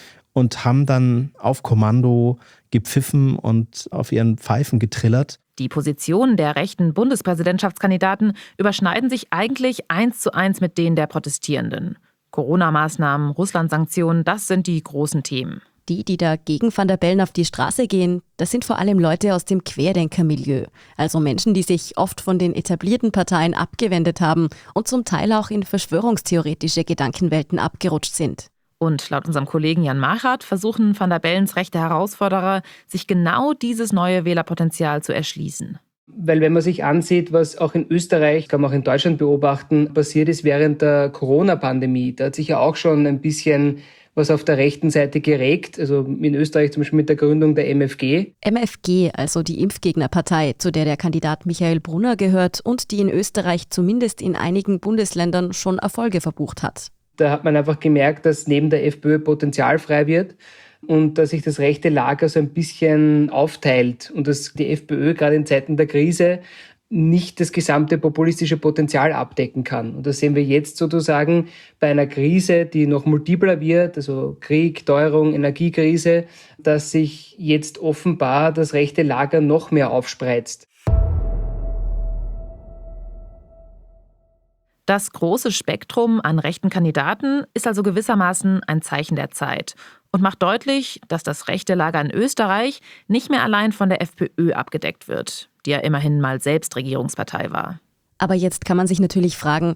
[SPEAKER 11] und haben dann auf Kommando gepfiffen und auf ihren Pfeifen getrillert.
[SPEAKER 1] Die Positionen der rechten Bundespräsidentschaftskandidaten überschneiden sich eigentlich eins zu eins mit denen der Protestierenden. Corona-Maßnahmen, Russland-Sanktionen, das sind die großen Themen.
[SPEAKER 5] Die, die da gegen Van der Bellen auf die Straße gehen, das sind vor allem Leute aus dem Querdenker-Milieu. Also Menschen, die sich oft von den etablierten Parteien abgewendet haben und zum Teil auch in verschwörungstheoretische Gedankenwelten abgerutscht sind.
[SPEAKER 1] Und laut unserem Kollegen Jan Marchart versuchen Van der Bellens rechte Herausforderer, sich genau dieses neue Wählerpotenzial zu erschließen.
[SPEAKER 10] Weil wenn man sich ansieht, was auch in Österreich, kann man auch in Deutschland beobachten, passiert ist während der Corona-Pandemie, da hat sich ja auch schon ein bisschen was auf der rechten Seite geregt, also in Österreich zum Beispiel mit der Gründung der M F G.
[SPEAKER 5] M F G, also die Impfgegnerpartei, zu der der Kandidat Michael Brunner gehört und die in Österreich zumindest in einigen Bundesländern schon Erfolge verbucht hat.
[SPEAKER 10] Da hat man einfach gemerkt, dass neben der FPÖ Potenzial frei wird und dass sich das rechte Lager so ein bisschen aufteilt und dass die FPÖ gerade in Zeiten der Krise nicht das gesamte populistische Potenzial abdecken kann. Und das sehen wir jetzt sozusagen bei einer Krise, die noch multipler wird, also Krieg, Teuerung, Energiekrise, dass sich jetzt offenbar das rechte Lager noch mehr aufspreizt.
[SPEAKER 1] Das große Spektrum an rechten Kandidaten ist also gewissermaßen ein Zeichen der Zeit und macht deutlich, dass das rechte Lager in Österreich nicht mehr allein von der FPÖ abgedeckt wird, die ja immerhin mal selbst Regierungspartei war.
[SPEAKER 5] Aber jetzt kann man sich natürlich fragen,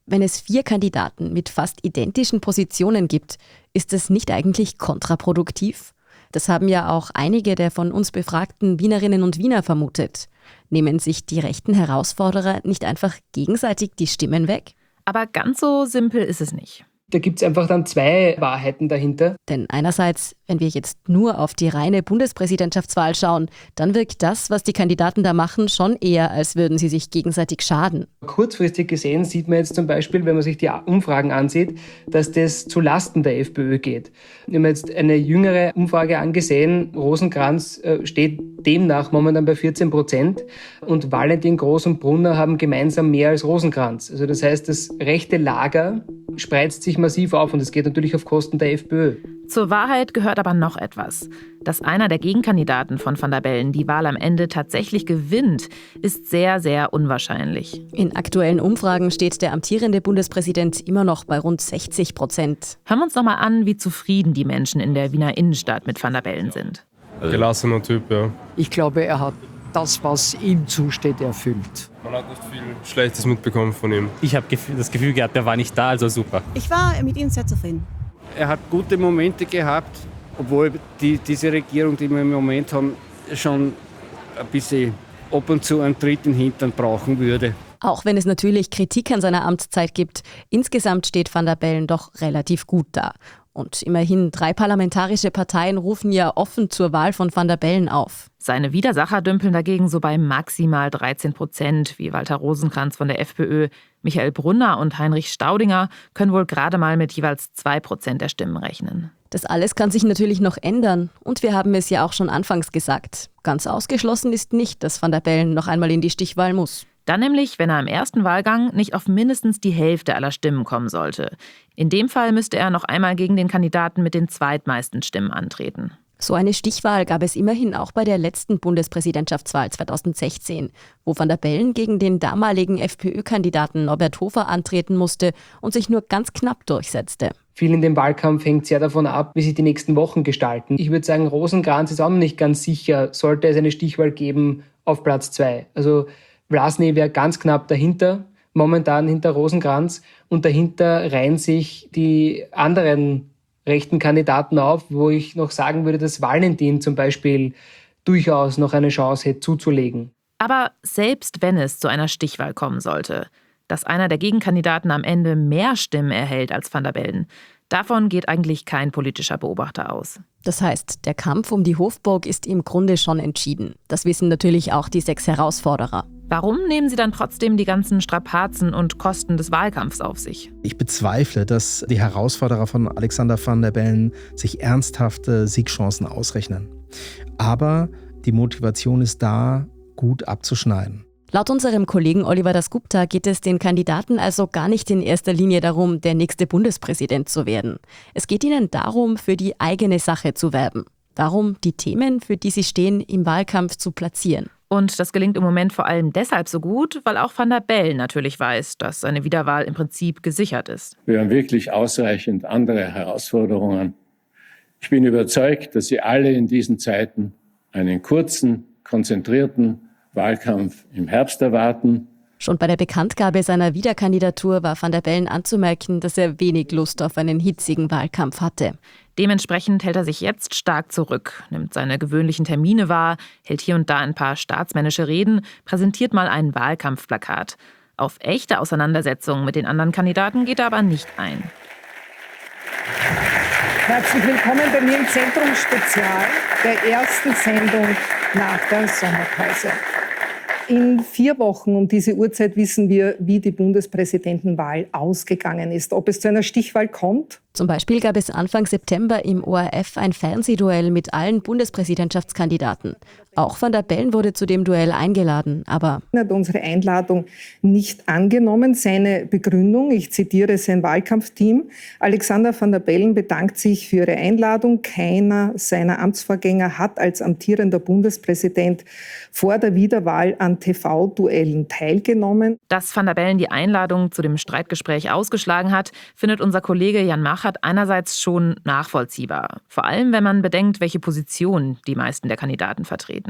[SPEAKER 5] Wenn es vier Kandidaten mit fast identischen Positionen gibt, ist das nicht eigentlich kontraproduktiv? Das haben ja auch einige der von uns befragten Wienerinnen und Wiener vermutet. Nehmen sich die rechten Herausforderer nicht einfach gegenseitig die Stimmen weg?
[SPEAKER 1] Aber ganz so simpel ist es nicht.
[SPEAKER 10] Da gibt es einfach dann zwei Wahrheiten dahinter.
[SPEAKER 5] Denn einerseits, wenn wir jetzt nur auf die reine Bundespräsidentschaftswahl schauen, dann wirkt das, was die Kandidaten da machen, schon eher, als würden sie sich gegenseitig schaden.
[SPEAKER 10] Kurzfristig gesehen sieht man jetzt zum Beispiel, wenn man sich die Umfragen ansieht, dass das zu Lasten der FPÖ geht. Wir haben jetzt eine jüngere Umfrage angesehen. Rosenkranz steht demnach momentan bei vierzehn Prozent und Valentin Groß und Brunner haben gemeinsam mehr als Rosenkranz. Also das heißt, das rechte Lager spreizt sich massiv auf und es geht natürlich auf Kosten der FPÖ.
[SPEAKER 1] Zur Wahrheit gehört aber noch etwas. Dass einer der Gegenkandidaten von Van der Bellen die Wahl am Ende tatsächlich gewinnt, ist sehr, sehr unwahrscheinlich.
[SPEAKER 5] In aktuellen Umfragen steht der amtierende Bundespräsident immer noch bei rund sechzig Prozent.
[SPEAKER 1] Hören wir uns noch mal an, wie zufrieden die Menschen in der Wiener Innenstadt mit Van der Bellen sind.
[SPEAKER 6] Gelassener Typ, ja.
[SPEAKER 14] Ich glaube, er hat das, was ihm zusteht, erfüllt.
[SPEAKER 6] Man hat nicht viel Schlechtes mitbekommen von ihm.
[SPEAKER 2] Ich habe das Gefühl gehabt, er war nicht da, also super.
[SPEAKER 16] Ich war mit ihm sehr zufrieden.
[SPEAKER 22] Er hat gute Momente gehabt, obwohl die, diese Regierung, die wir im Moment haben, schon ein bisschen ab und zu einen dritten Hintern brauchen würde.
[SPEAKER 5] Auch wenn es natürlich Kritik an seiner Amtszeit gibt, insgesamt steht Van der Bellen doch relativ gut da. Und immerhin drei parlamentarische Parteien rufen ja offen zur Wahl von Van der Bellen auf.
[SPEAKER 1] Seine Widersacher dümpeln dagegen so bei maximal dreizehn Prozent, wie Walter Rosenkranz von der FPÖ. Michael Brunner und Heinrich Staudinger können wohl gerade mal mit jeweils zwei Prozent der Stimmen rechnen.
[SPEAKER 5] Das alles kann sich natürlich noch ändern. Und wir haben es ja auch schon anfangs gesagt. Ganz ausgeschlossen ist nicht, dass Van der Bellen noch einmal in die Stichwahl muss.
[SPEAKER 1] Dann nämlich, wenn er im ersten Wahlgang nicht auf mindestens die Hälfte aller Stimmen kommen sollte. In dem Fall müsste er noch einmal gegen den Kandidaten mit den zweitmeisten Stimmen antreten.
[SPEAKER 5] So eine Stichwahl gab es immerhin auch bei der letzten Bundespräsidentschaftswahl zweitausendsechzehn, wo Van der Bellen gegen den damaligen FPÖ-Kandidaten Norbert Hofer antreten musste und sich nur ganz knapp durchsetzte.
[SPEAKER 10] Viel in dem Wahlkampf hängt sehr davon ab, wie sich die nächsten Wochen gestalten. Ich würde sagen, Rosenkranz ist auch noch nicht ganz sicher, sollte es eine Stichwahl geben auf Platz zwei. Also Vlasny wäre ganz knapp dahinter, momentan hinter Rosenkranz. Und dahinter reihen sich die anderen rechten Kandidaten auf, wo ich noch sagen würde, dass Valentin zum Beispiel durchaus noch eine Chance hätte zuzulegen.
[SPEAKER 1] Aber selbst wenn es zu einer Stichwahl kommen sollte, dass einer der Gegenkandidaten am Ende mehr Stimmen erhält als Van der Bellen, davon geht eigentlich kein politischer Beobachter aus.
[SPEAKER 5] Das heißt, der Kampf um die Hofburg ist im Grunde schon entschieden. Das wissen natürlich auch die sechs Herausforderer.
[SPEAKER 1] Warum nehmen sie dann trotzdem die ganzen Strapazen und Kosten des Wahlkampfs auf sich?
[SPEAKER 11] Ich bezweifle, dass die Herausforderer von Alexander Van der Bellen sich ernsthafte Siegchancen ausrechnen. Aber die Motivation ist da, gut abzuschneiden.
[SPEAKER 5] Laut unserem Kollegen Oliver Dasgupta geht es den Kandidaten also gar nicht in erster Linie darum, der nächste Bundespräsident zu werden. Es geht ihnen darum, für die eigene Sache zu werben. Darum, die Themen, für die sie stehen, im Wahlkampf zu platzieren.
[SPEAKER 1] Und das gelingt im Moment vor allem deshalb so gut, weil auch Van der Bellen natürlich weiß, dass seine Wiederwahl im Prinzip gesichert ist.
[SPEAKER 17] Wir haben wirklich ausreichend andere Herausforderungen. Ich bin überzeugt, dass Sie alle in diesen Zeiten einen kurzen, konzentrierten Wahlkampf im Herbst erwarten.
[SPEAKER 5] Schon bei der Bekanntgabe seiner Wiederkandidatur war Van der Bellen anzumerken, dass er wenig Lust auf einen hitzigen Wahlkampf hatte.
[SPEAKER 1] Dementsprechend hält er sich jetzt stark zurück, nimmt seine gewöhnlichen Termine wahr, hält hier und da ein paar staatsmännische Reden, präsentiert mal ein Wahlkampfplakat. Auf echte Auseinandersetzungen mit den anderen Kandidaten geht er aber nicht ein.
[SPEAKER 19] Herzlich willkommen bei mir im Zentrum Spezial, der ersten Sendung nach der Sommerpause. In vier Wochen um diese Uhrzeit wissen wir, wie die Bundespräsidentenwahl ausgegangen ist. Ob es zu einer Stichwahl kommt?
[SPEAKER 5] Zum Beispiel gab es Anfang September im O R F ein Fernsehduell mit allen Bundespräsidentschaftskandidaten. Auch Van der Bellen wurde zu dem Duell eingeladen, aber
[SPEAKER 19] er hat unsere Einladung nicht angenommen. Seine Begründung, ich zitiere sein Wahlkampfteam: Alexander Van der Bellen bedankt sich für ihre Einladung. Keiner seiner Amtsvorgänger hat als amtierender Bundespräsident vor der Wiederwahl an T V-Duellen teilgenommen.
[SPEAKER 1] Dass Van der Bellen die Einladung zu dem Streitgespräch ausgeschlagen hat, findet unser Kollege Jan Machert einerseits schon nachvollziehbar. Vor allem, wenn man bedenkt, welche Position die meisten der Kandidaten vertreten.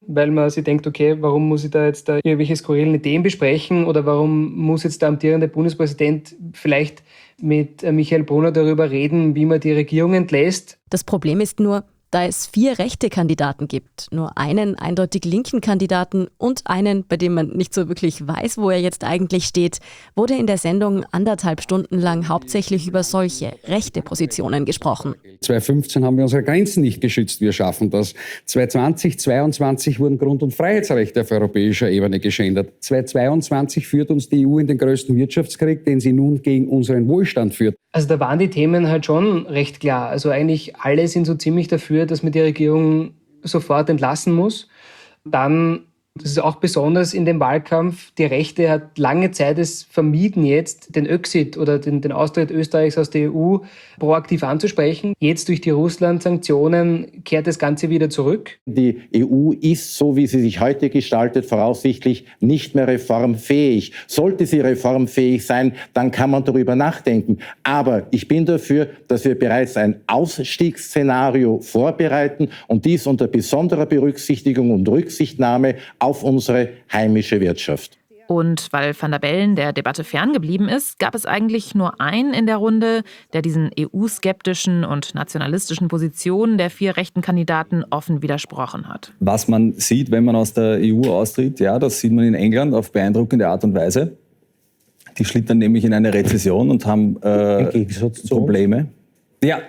[SPEAKER 10] weil man sich denkt, okay, warum muss ich da jetzt da irgendwelche skurrilen Ideen besprechen oder warum muss jetzt der amtierende Bundespräsident vielleicht mit Michael Brunner darüber reden, wie man die Regierung entlässt.
[SPEAKER 5] Das Problem ist nur, da es vier rechte Kandidaten gibt, nur einen eindeutig linken Kandidaten und einen, bei dem man nicht so wirklich weiß, wo er jetzt eigentlich steht, wurde in der Sendung anderthalb Stunden lang hauptsächlich über solche rechte Positionen gesprochen.
[SPEAKER 12] zweitausendfünfzehn haben wir unsere Grenzen nicht geschützt, wir schaffen das. zweitausendzwanzig, zweiundzwanzig wurden Grund- und Freiheitsrechte auf europäischer Ebene geschändet. zweitausendzweiundzwanzig führt uns die E U in den größten Wirtschaftskrieg, den sie nun gegen unseren Wohlstand führt.
[SPEAKER 10] Also da waren die Themen halt schon recht klar. Also eigentlich alle sind so ziemlich dafür, dass man die Regierung sofort entlassen muss. Dann, das ist auch besonders in dem Wahlkampf, die Rechte hat lange Zeit es vermieden, jetzt den Öxit oder den, den Austritt Österreichs aus der E U proaktiv anzusprechen. Jetzt durch die Russland-Sanktionen kehrt das Ganze wieder zurück.
[SPEAKER 4] Die E U ist, so wie sie sich heute gestaltet, voraussichtlich nicht mehr reformfähig. Sollte sie reformfähig sein, dann kann man darüber nachdenken. Aber ich bin dafür, dass wir bereits ein Ausstiegsszenario vorbereiten und dies unter besonderer Berücksichtigung und Rücksichtnahme auf unsere heimische Wirtschaft.
[SPEAKER 1] Und weil Van der Bellen der Debatte ferngeblieben ist, gab es eigentlich nur einen in der Runde, der diesen E U-skeptischen und nationalistischen Positionen der vier rechten Kandidaten offen widersprochen hat.
[SPEAKER 7] Was man sieht, wenn man aus der E U austritt, ja, das sieht man in England auf beeindruckende Art und Weise. Die schlittern nämlich in eine Rezession und haben äh, Probleme. Ja,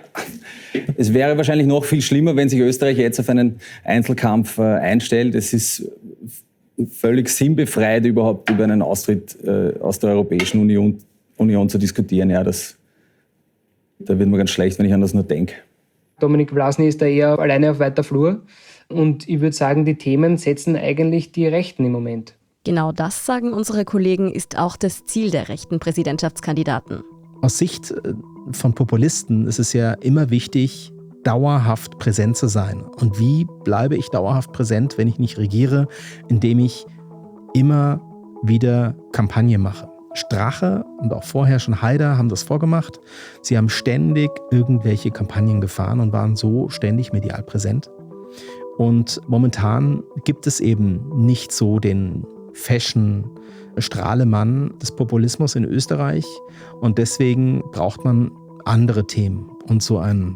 [SPEAKER 7] es wäre wahrscheinlich noch viel schlimmer, wenn sich Österreich jetzt auf einen Einzelkampf äh, einstellt. Es ist völlig sinnbefreit, überhaupt über einen Austritt äh, aus der Europäischen Union, Union zu diskutieren. Ja, das, da wird mir ganz schlecht, wenn ich an das nur denke.
[SPEAKER 10] Dominik Vlasny ist da eher alleine auf weiter Flur. Und ich würde sagen, die Themen setzen eigentlich die Rechten im Moment.
[SPEAKER 5] Genau das, sagen unsere Kollegen, ist auch das Ziel der rechten Präsidentschaftskandidaten.
[SPEAKER 11] Aus Sicht von Populisten ist es ja immer wichtig, dauerhaft präsent zu sein. Und wie bleibe ich dauerhaft präsent, wenn ich nicht regiere, indem ich immer wieder Kampagne mache? Strache und auch vorher schon Haider haben das vorgemacht. Sie haben ständig irgendwelche Kampagnen gefahren und waren so ständig medial präsent. Und momentan gibt es eben nicht so den Fashion- Strahlemann des Populismus in Österreich und deswegen braucht man andere Themen. Und so ein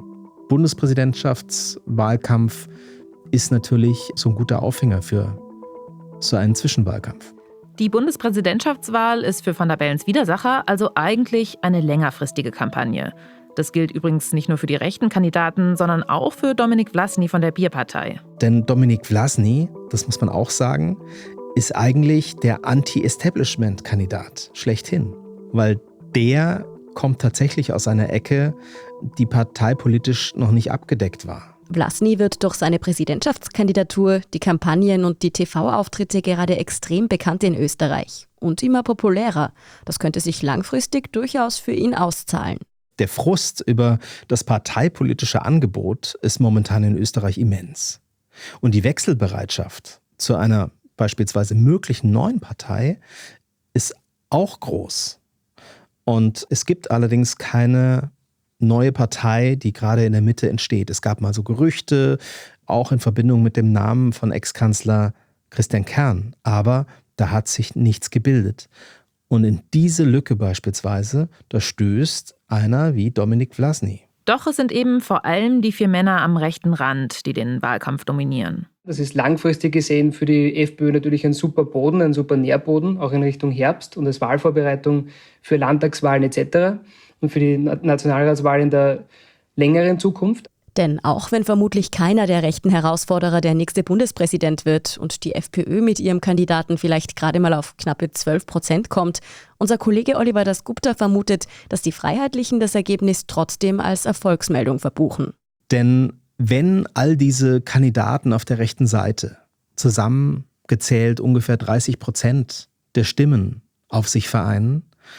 [SPEAKER 11] Bundespräsidentschaftswahlkampf ist natürlich so ein guter Aufhänger für so einen Zwischenwahlkampf.
[SPEAKER 1] Die Bundespräsidentschaftswahl ist für Van der Bellens Widersacher also eigentlich eine längerfristige Kampagne. Das gilt übrigens nicht nur für die rechten Kandidaten, sondern auch für Dominik Vlasny von der Bierpartei.
[SPEAKER 11] Denn Dominik Vlasny, das muss man auch sagen, ist eigentlich der Anti-Establishment-Kandidat schlechthin. Weil der kommt tatsächlich aus einer Ecke, die parteipolitisch noch nicht abgedeckt war.
[SPEAKER 5] Vlasny wird durch seine Präsidentschaftskandidatur, die Kampagnen und die T V-Auftritte gerade extrem bekannt in Österreich. Und immer populärer. Das könnte sich langfristig durchaus für ihn auszahlen.
[SPEAKER 11] Der Frust über das parteipolitische Angebot ist momentan in Österreich immens. Und die Wechselbereitschaft zu einer beispielsweise möglichen neuen Partei ist auch groß. Und es gibt allerdings keine neue Partei, die gerade in der Mitte entsteht. Es gab mal so Gerüchte, auch in Verbindung mit dem Namen von Ex-Kanzler Christian Kern. Aber da hat sich nichts gebildet. Und in diese Lücke beispielsweise, da stößt einer wie Dominik Vlasny.
[SPEAKER 1] Doch es sind eben vor allem die vier Männer am rechten Rand, die den Wahlkampf dominieren.
[SPEAKER 10] Das ist langfristig gesehen für die FPÖ natürlich ein super Boden, ein super Nährboden, auch in Richtung Herbst und als Wahlvorbereitung für Landtagswahlen et cetera und für die Nationalratswahl in der längeren Zukunft.
[SPEAKER 5] Denn auch wenn vermutlich keiner der rechten Herausforderer der nächste Bundespräsident wird und die FPÖ mit ihrem Kandidaten vielleicht gerade mal auf knappe zwölf Prozent kommt, unser Kollege Oliver Dasgupta vermutet, dass die Freiheitlichen das Ergebnis trotzdem als Erfolgsmeldung verbuchen.
[SPEAKER 11] Denn wenn all diese Kandidaten auf der rechten Seite zusammengezählt ungefähr dreißig Prozent der Stimmen auf sich vereinen,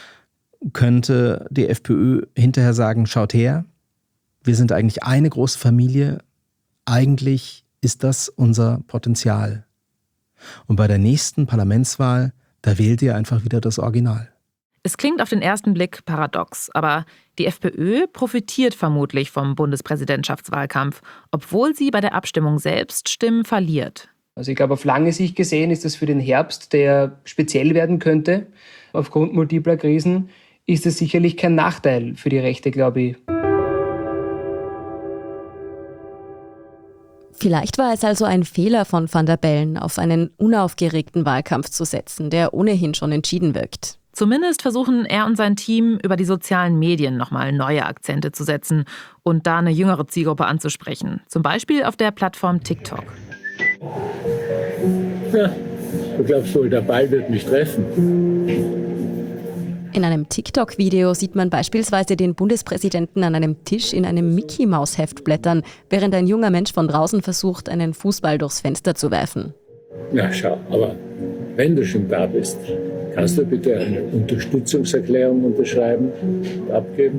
[SPEAKER 11] könnte die FPÖ hinterher sagen, schaut her, wir sind eigentlich eine große Familie, eigentlich ist das unser Potenzial. Und bei der nächsten Parlamentswahl, da wählt ihr einfach wieder das Original.
[SPEAKER 1] Es klingt auf den ersten Blick paradox, aber die FPÖ profitiert vermutlich vom Bundespräsidentschaftswahlkampf, obwohl sie bei der Abstimmung selbst Stimmen verliert.
[SPEAKER 10] Also ich glaube, auf lange Sicht gesehen ist das für den Herbst, der speziell werden könnte, aufgrund multipler Krisen, ist es sicherlich kein Nachteil für die Rechte, glaube ich.
[SPEAKER 5] Vielleicht war es also ein Fehler von Van der Bellen, auf einen unaufgeregten Wahlkampf zu setzen, der ohnehin schon entschieden wirkt.
[SPEAKER 1] Zumindest versuchen er und sein Team über die sozialen Medien nochmal neue Akzente zu setzen und da eine jüngere Zielgruppe anzusprechen. Zum Beispiel auf der Plattform TikTok.
[SPEAKER 17] Ja, du glaubst wohl, der Ball wird mich treffen.
[SPEAKER 5] In einem TikTok-Video sieht man beispielsweise den Bundespräsidenten an einem Tisch in einem Mickey-Maus-Heft blättern, während ein junger Mensch von draußen versucht, einen Fußball durchs Fenster zu werfen.
[SPEAKER 17] Na schau, aber wenn du schon da bist, kannst du bitte eine Unterstützungserklärung unterschreiben und abgeben?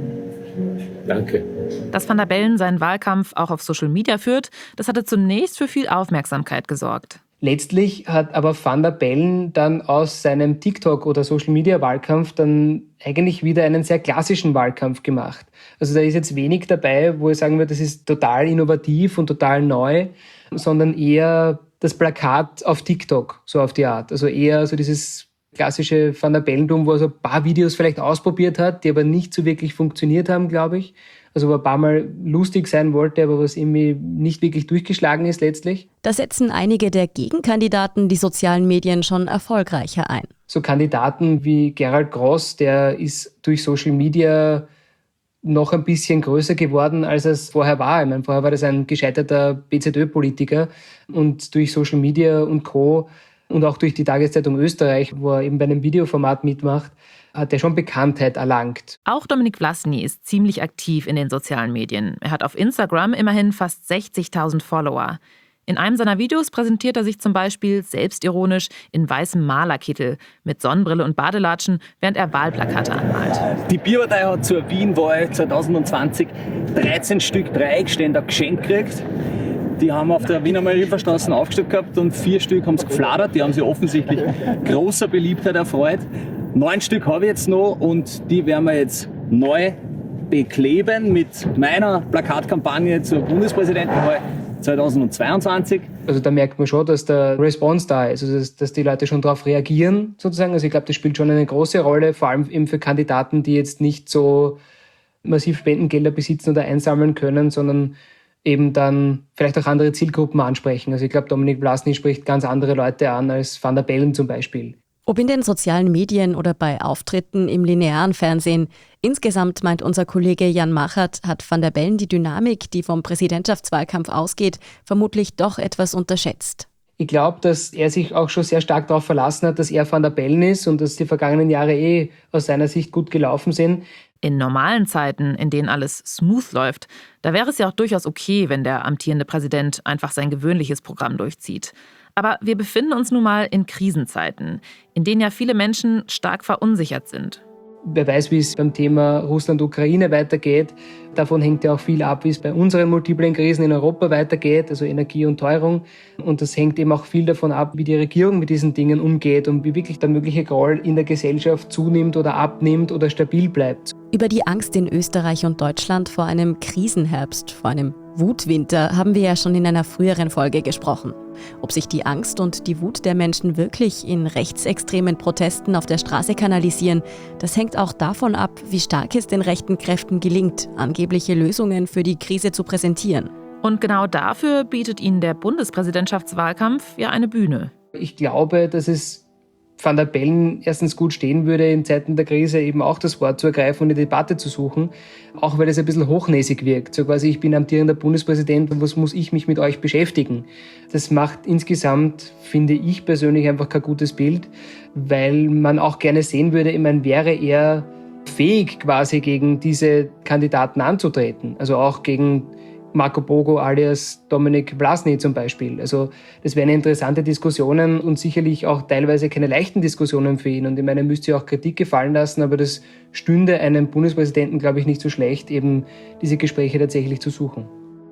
[SPEAKER 17] Danke.
[SPEAKER 1] Dass Van der Bellen seinen Wahlkampf auch auf Social Media führt, das hatte zunächst für viel Aufmerksamkeit gesorgt.
[SPEAKER 10] Letztlich hat aber Van der Bellen dann aus seinem TikTok- oder Social-Media-Wahlkampf dann eigentlich wieder einen sehr klassischen Wahlkampf gemacht. Also da ist jetzt wenig dabei, wo ich sagen würde, das ist total innovativ und total neu, sondern eher das Plakat auf TikTok, so auf die Art. Also eher so dieses klassische Van der Bellentum, wo er so ein paar Videos vielleicht ausprobiert hat, die aber nicht so wirklich funktioniert haben, glaube ich. Also wo er ein paar Mal lustig sein wollte, aber was irgendwie nicht wirklich durchgeschlagen ist letztlich.
[SPEAKER 5] Da setzen einige der Gegenkandidaten die sozialen Medien schon erfolgreicher ein.
[SPEAKER 10] So Kandidaten wie Gerald Gross, der ist durch Social Media noch ein bisschen größer geworden, als es vorher war. Ich meine, vorher war das ein gescheiterter B Z Ö-Politiker und durch Social Media und Co. und auch durch die Tageszeitung Österreich, wo er eben bei einem Videoformat mitmacht, hat er schon Bekanntheit erlangt.
[SPEAKER 1] Auch Dominik Vlasny ist ziemlich aktiv in den sozialen Medien. Er hat auf Instagram immerhin fast sechzigtausend Follower. In einem seiner Videos präsentiert er sich zum Beispiel selbstironisch in weißem Malerkittel mit Sonnenbrille und Badelatschen, während er Wahlplakate anmalt.
[SPEAKER 16] Die Bierpartei hat zur Wien-Wahl zwanzig zwanzig dreizehn Stück Dreieckständer geschenkt gekriegt. Die haben auf der Wiener Hilferstraße aufgestellt gehabt und vier Stück haben sie gefladert. Die haben sich offensichtlich großer Beliebtheit erfreut. Neun Stück habe ich jetzt noch und die werden wir jetzt neu bekleben mit meiner Plakatkampagne zur Bundespräsidentenwahl zweitausendzweiundzwanzig.
[SPEAKER 10] Also da merkt man schon, dass der Response da ist, also dass, dass die Leute schon darauf reagieren sozusagen. Also ich glaube, das spielt schon eine große Rolle, vor allem eben für Kandidaten, die jetzt nicht so massiv Spendengelder besitzen oder einsammeln können, sondern eben dann vielleicht auch andere Zielgruppen ansprechen. Also ich glaube, Dominik Vlasny spricht ganz andere Leute an als Van der Bellen zum Beispiel.
[SPEAKER 5] Ob in den sozialen Medien oder bei Auftritten im linearen Fernsehen, insgesamt meint unser Kollege Jan Machert, hat Van der Bellen die Dynamik, die vom Präsidentschaftswahlkampf ausgeht, vermutlich doch etwas unterschätzt.
[SPEAKER 10] Ich glaube, dass er sich auch schon sehr stark darauf verlassen hat, dass er Van der Bellen ist und dass die vergangenen Jahre eh aus seiner Sicht gut gelaufen sind.
[SPEAKER 1] In normalen Zeiten, in denen alles smooth läuft, da wäre es ja auch durchaus okay, wenn der amtierende Präsident einfach sein gewöhnliches Programm durchzieht. Aber wir befinden uns nun mal in Krisenzeiten, in denen ja viele Menschen stark verunsichert sind.
[SPEAKER 10] Wer weiß, wie es beim Thema Russland-Ukraine weitergeht. Davon hängt ja auch viel ab, wie es bei unseren multiplen Krisen in Europa weitergeht, also Energie und Teuerung. Und das hängt eben auch viel davon ab, wie die Regierung mit diesen Dingen umgeht und wie wirklich der mögliche Groll in der Gesellschaft zunimmt oder abnimmt oder stabil bleibt.
[SPEAKER 5] Über die Angst in Österreich und Deutschland vor einem Krisenherbst, vor einem Wutwinter haben wir ja schon in einer früheren Folge gesprochen. Ob sich die Angst und die Wut der Menschen wirklich in rechtsextremen Protesten auf der Straße kanalisieren, das hängt auch davon ab, wie stark es den rechten Kräften gelingt, angebliche Lösungen für die Krise zu präsentieren.
[SPEAKER 1] Und genau dafür bietet ihnen der Bundespräsidentschaftswahlkampf ja eine Bühne.
[SPEAKER 10] Ich glaube, dass es Van der Bellen erstens gut stehen würde, in Zeiten der Krise eben auch das Wort zu ergreifen und die Debatte zu suchen, auch weil es ein bisschen hochnäsig wirkt. So quasi, ich bin amtierender Bundespräsident und was muss ich mich mit euch beschäftigen? Das macht insgesamt, finde ich persönlich, einfach kein gutes Bild, weil man auch gerne sehen würde, ich meine, wäre er fähig quasi gegen diese Kandidaten anzutreten, also auch gegen Marco Bogo alias Dominik Vlasny zum Beispiel. Also das wären interessante Diskussionen und sicherlich auch teilweise keine leichten Diskussionen für ihn. Und ich meine, er müsste ja auch Kritik gefallen lassen, aber das stünde einem Bundespräsidenten, glaube ich, nicht so schlecht, eben diese Gespräche tatsächlich zu suchen.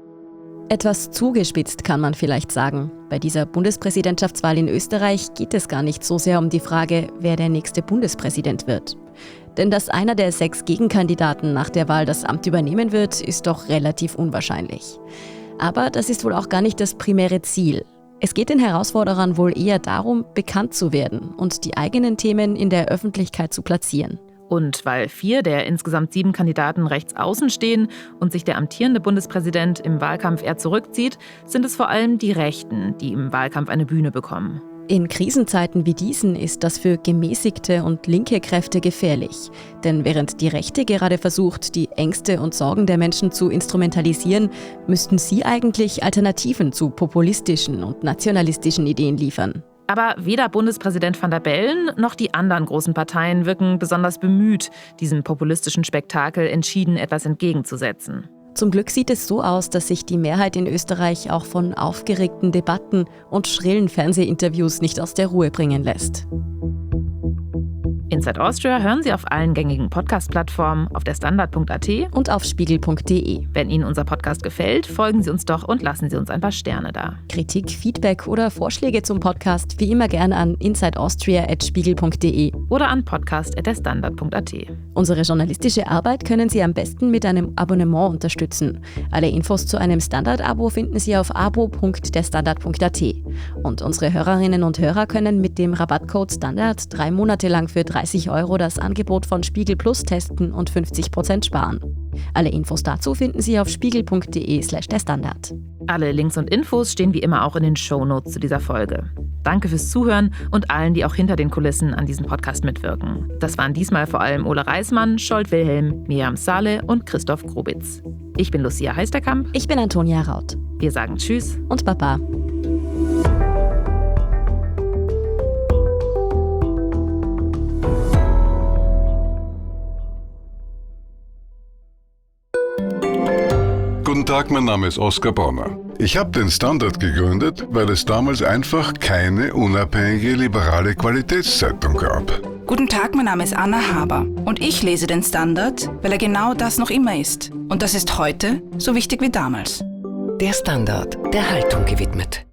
[SPEAKER 5] Etwas zugespitzt kann man vielleicht sagen. Bei dieser Bundespräsidentschaftswahl in Österreich geht es gar nicht so sehr um die Frage, wer der nächste Bundespräsident wird. Denn dass einer der sechs Gegenkandidaten nach der Wahl das Amt übernehmen wird, ist doch relativ unwahrscheinlich. Aber das ist wohl auch gar nicht das primäre Ziel. Es geht den Herausforderern wohl eher darum, bekannt zu werden und die eigenen Themen in der Öffentlichkeit zu platzieren.
[SPEAKER 1] Und weil vier der insgesamt sieben Kandidaten rechts außen stehen und sich der amtierende Bundespräsident im Wahlkampf eher zurückzieht, sind es vor allem die Rechten, die im Wahlkampf eine Bühne bekommen.
[SPEAKER 5] In Krisenzeiten wie diesen ist das für gemäßigte und linke Kräfte gefährlich. Denn während die Rechte gerade versucht, die Ängste und Sorgen der Menschen zu instrumentalisieren, müssten sie eigentlich Alternativen zu populistischen und nationalistischen Ideen liefern.
[SPEAKER 1] Aber weder Bundespräsident Van der Bellen noch die anderen großen Parteien wirken besonders bemüht, diesem populistischen Spektakel entschieden etwas entgegenzusetzen.
[SPEAKER 5] Zum Glück sieht es so aus, dass sich die Mehrheit in Österreich auch von aufgeregten Debatten und schrillen Fernsehinterviews nicht aus der Ruhe bringen lässt.
[SPEAKER 1] Inside Austria hören Sie auf allen gängigen Podcast-Plattformen, auf der Standard punkt a t
[SPEAKER 5] und auf spiegel punkt d e.
[SPEAKER 1] Wenn Ihnen unser Podcast gefällt, folgen Sie uns doch und lassen Sie uns ein paar Sterne da.
[SPEAKER 5] Kritik, Feedback oder Vorschläge zum Podcast wie immer gerne an insideaustria at spiegel punkt d e
[SPEAKER 1] oder an podcast at der standard punkt a t.
[SPEAKER 5] Unsere journalistische Arbeit können Sie am besten mit einem Abonnement unterstützen. Alle Infos zu einem Standard-Abo finden Sie auf abo punkt der standard punkt a t. Und unsere Hörerinnen und Hörer können mit dem Rabattcode Standard drei Monate lang für dreißig Euro das Angebot von Spiegel Plus testen und fünfzig Prozent sparen. Alle Infos dazu finden Sie auf spiegel punkt d e slash der Standard.
[SPEAKER 1] Alle Links und Infos stehen wie immer auch in den Shownotes zu dieser Folge. Danke fürs Zuhören und allen, die auch hinter den Kulissen an diesem Podcast mitwirken. Das waren diesmal vor allem Ole Reismann, Scholt Wilhelm, Miriam Saleh und Christoph Grubitz. Ich bin Lucia Heisterkamp.
[SPEAKER 5] Ich bin Antonia Raut.
[SPEAKER 1] Wir sagen Tschüss
[SPEAKER 5] und Baba.
[SPEAKER 15] Guten Tag, mein Name ist Oskar Bonner. Ich habe den Standard gegründet, weil es damals einfach keine unabhängige liberale Qualitätszeitung gab.
[SPEAKER 18] Guten Tag, mein Name ist Anna Haber und ich lese den Standard, weil er genau das noch immer ist. Und das ist heute so wichtig wie damals.
[SPEAKER 20] Der Standard, der Haltung gewidmet.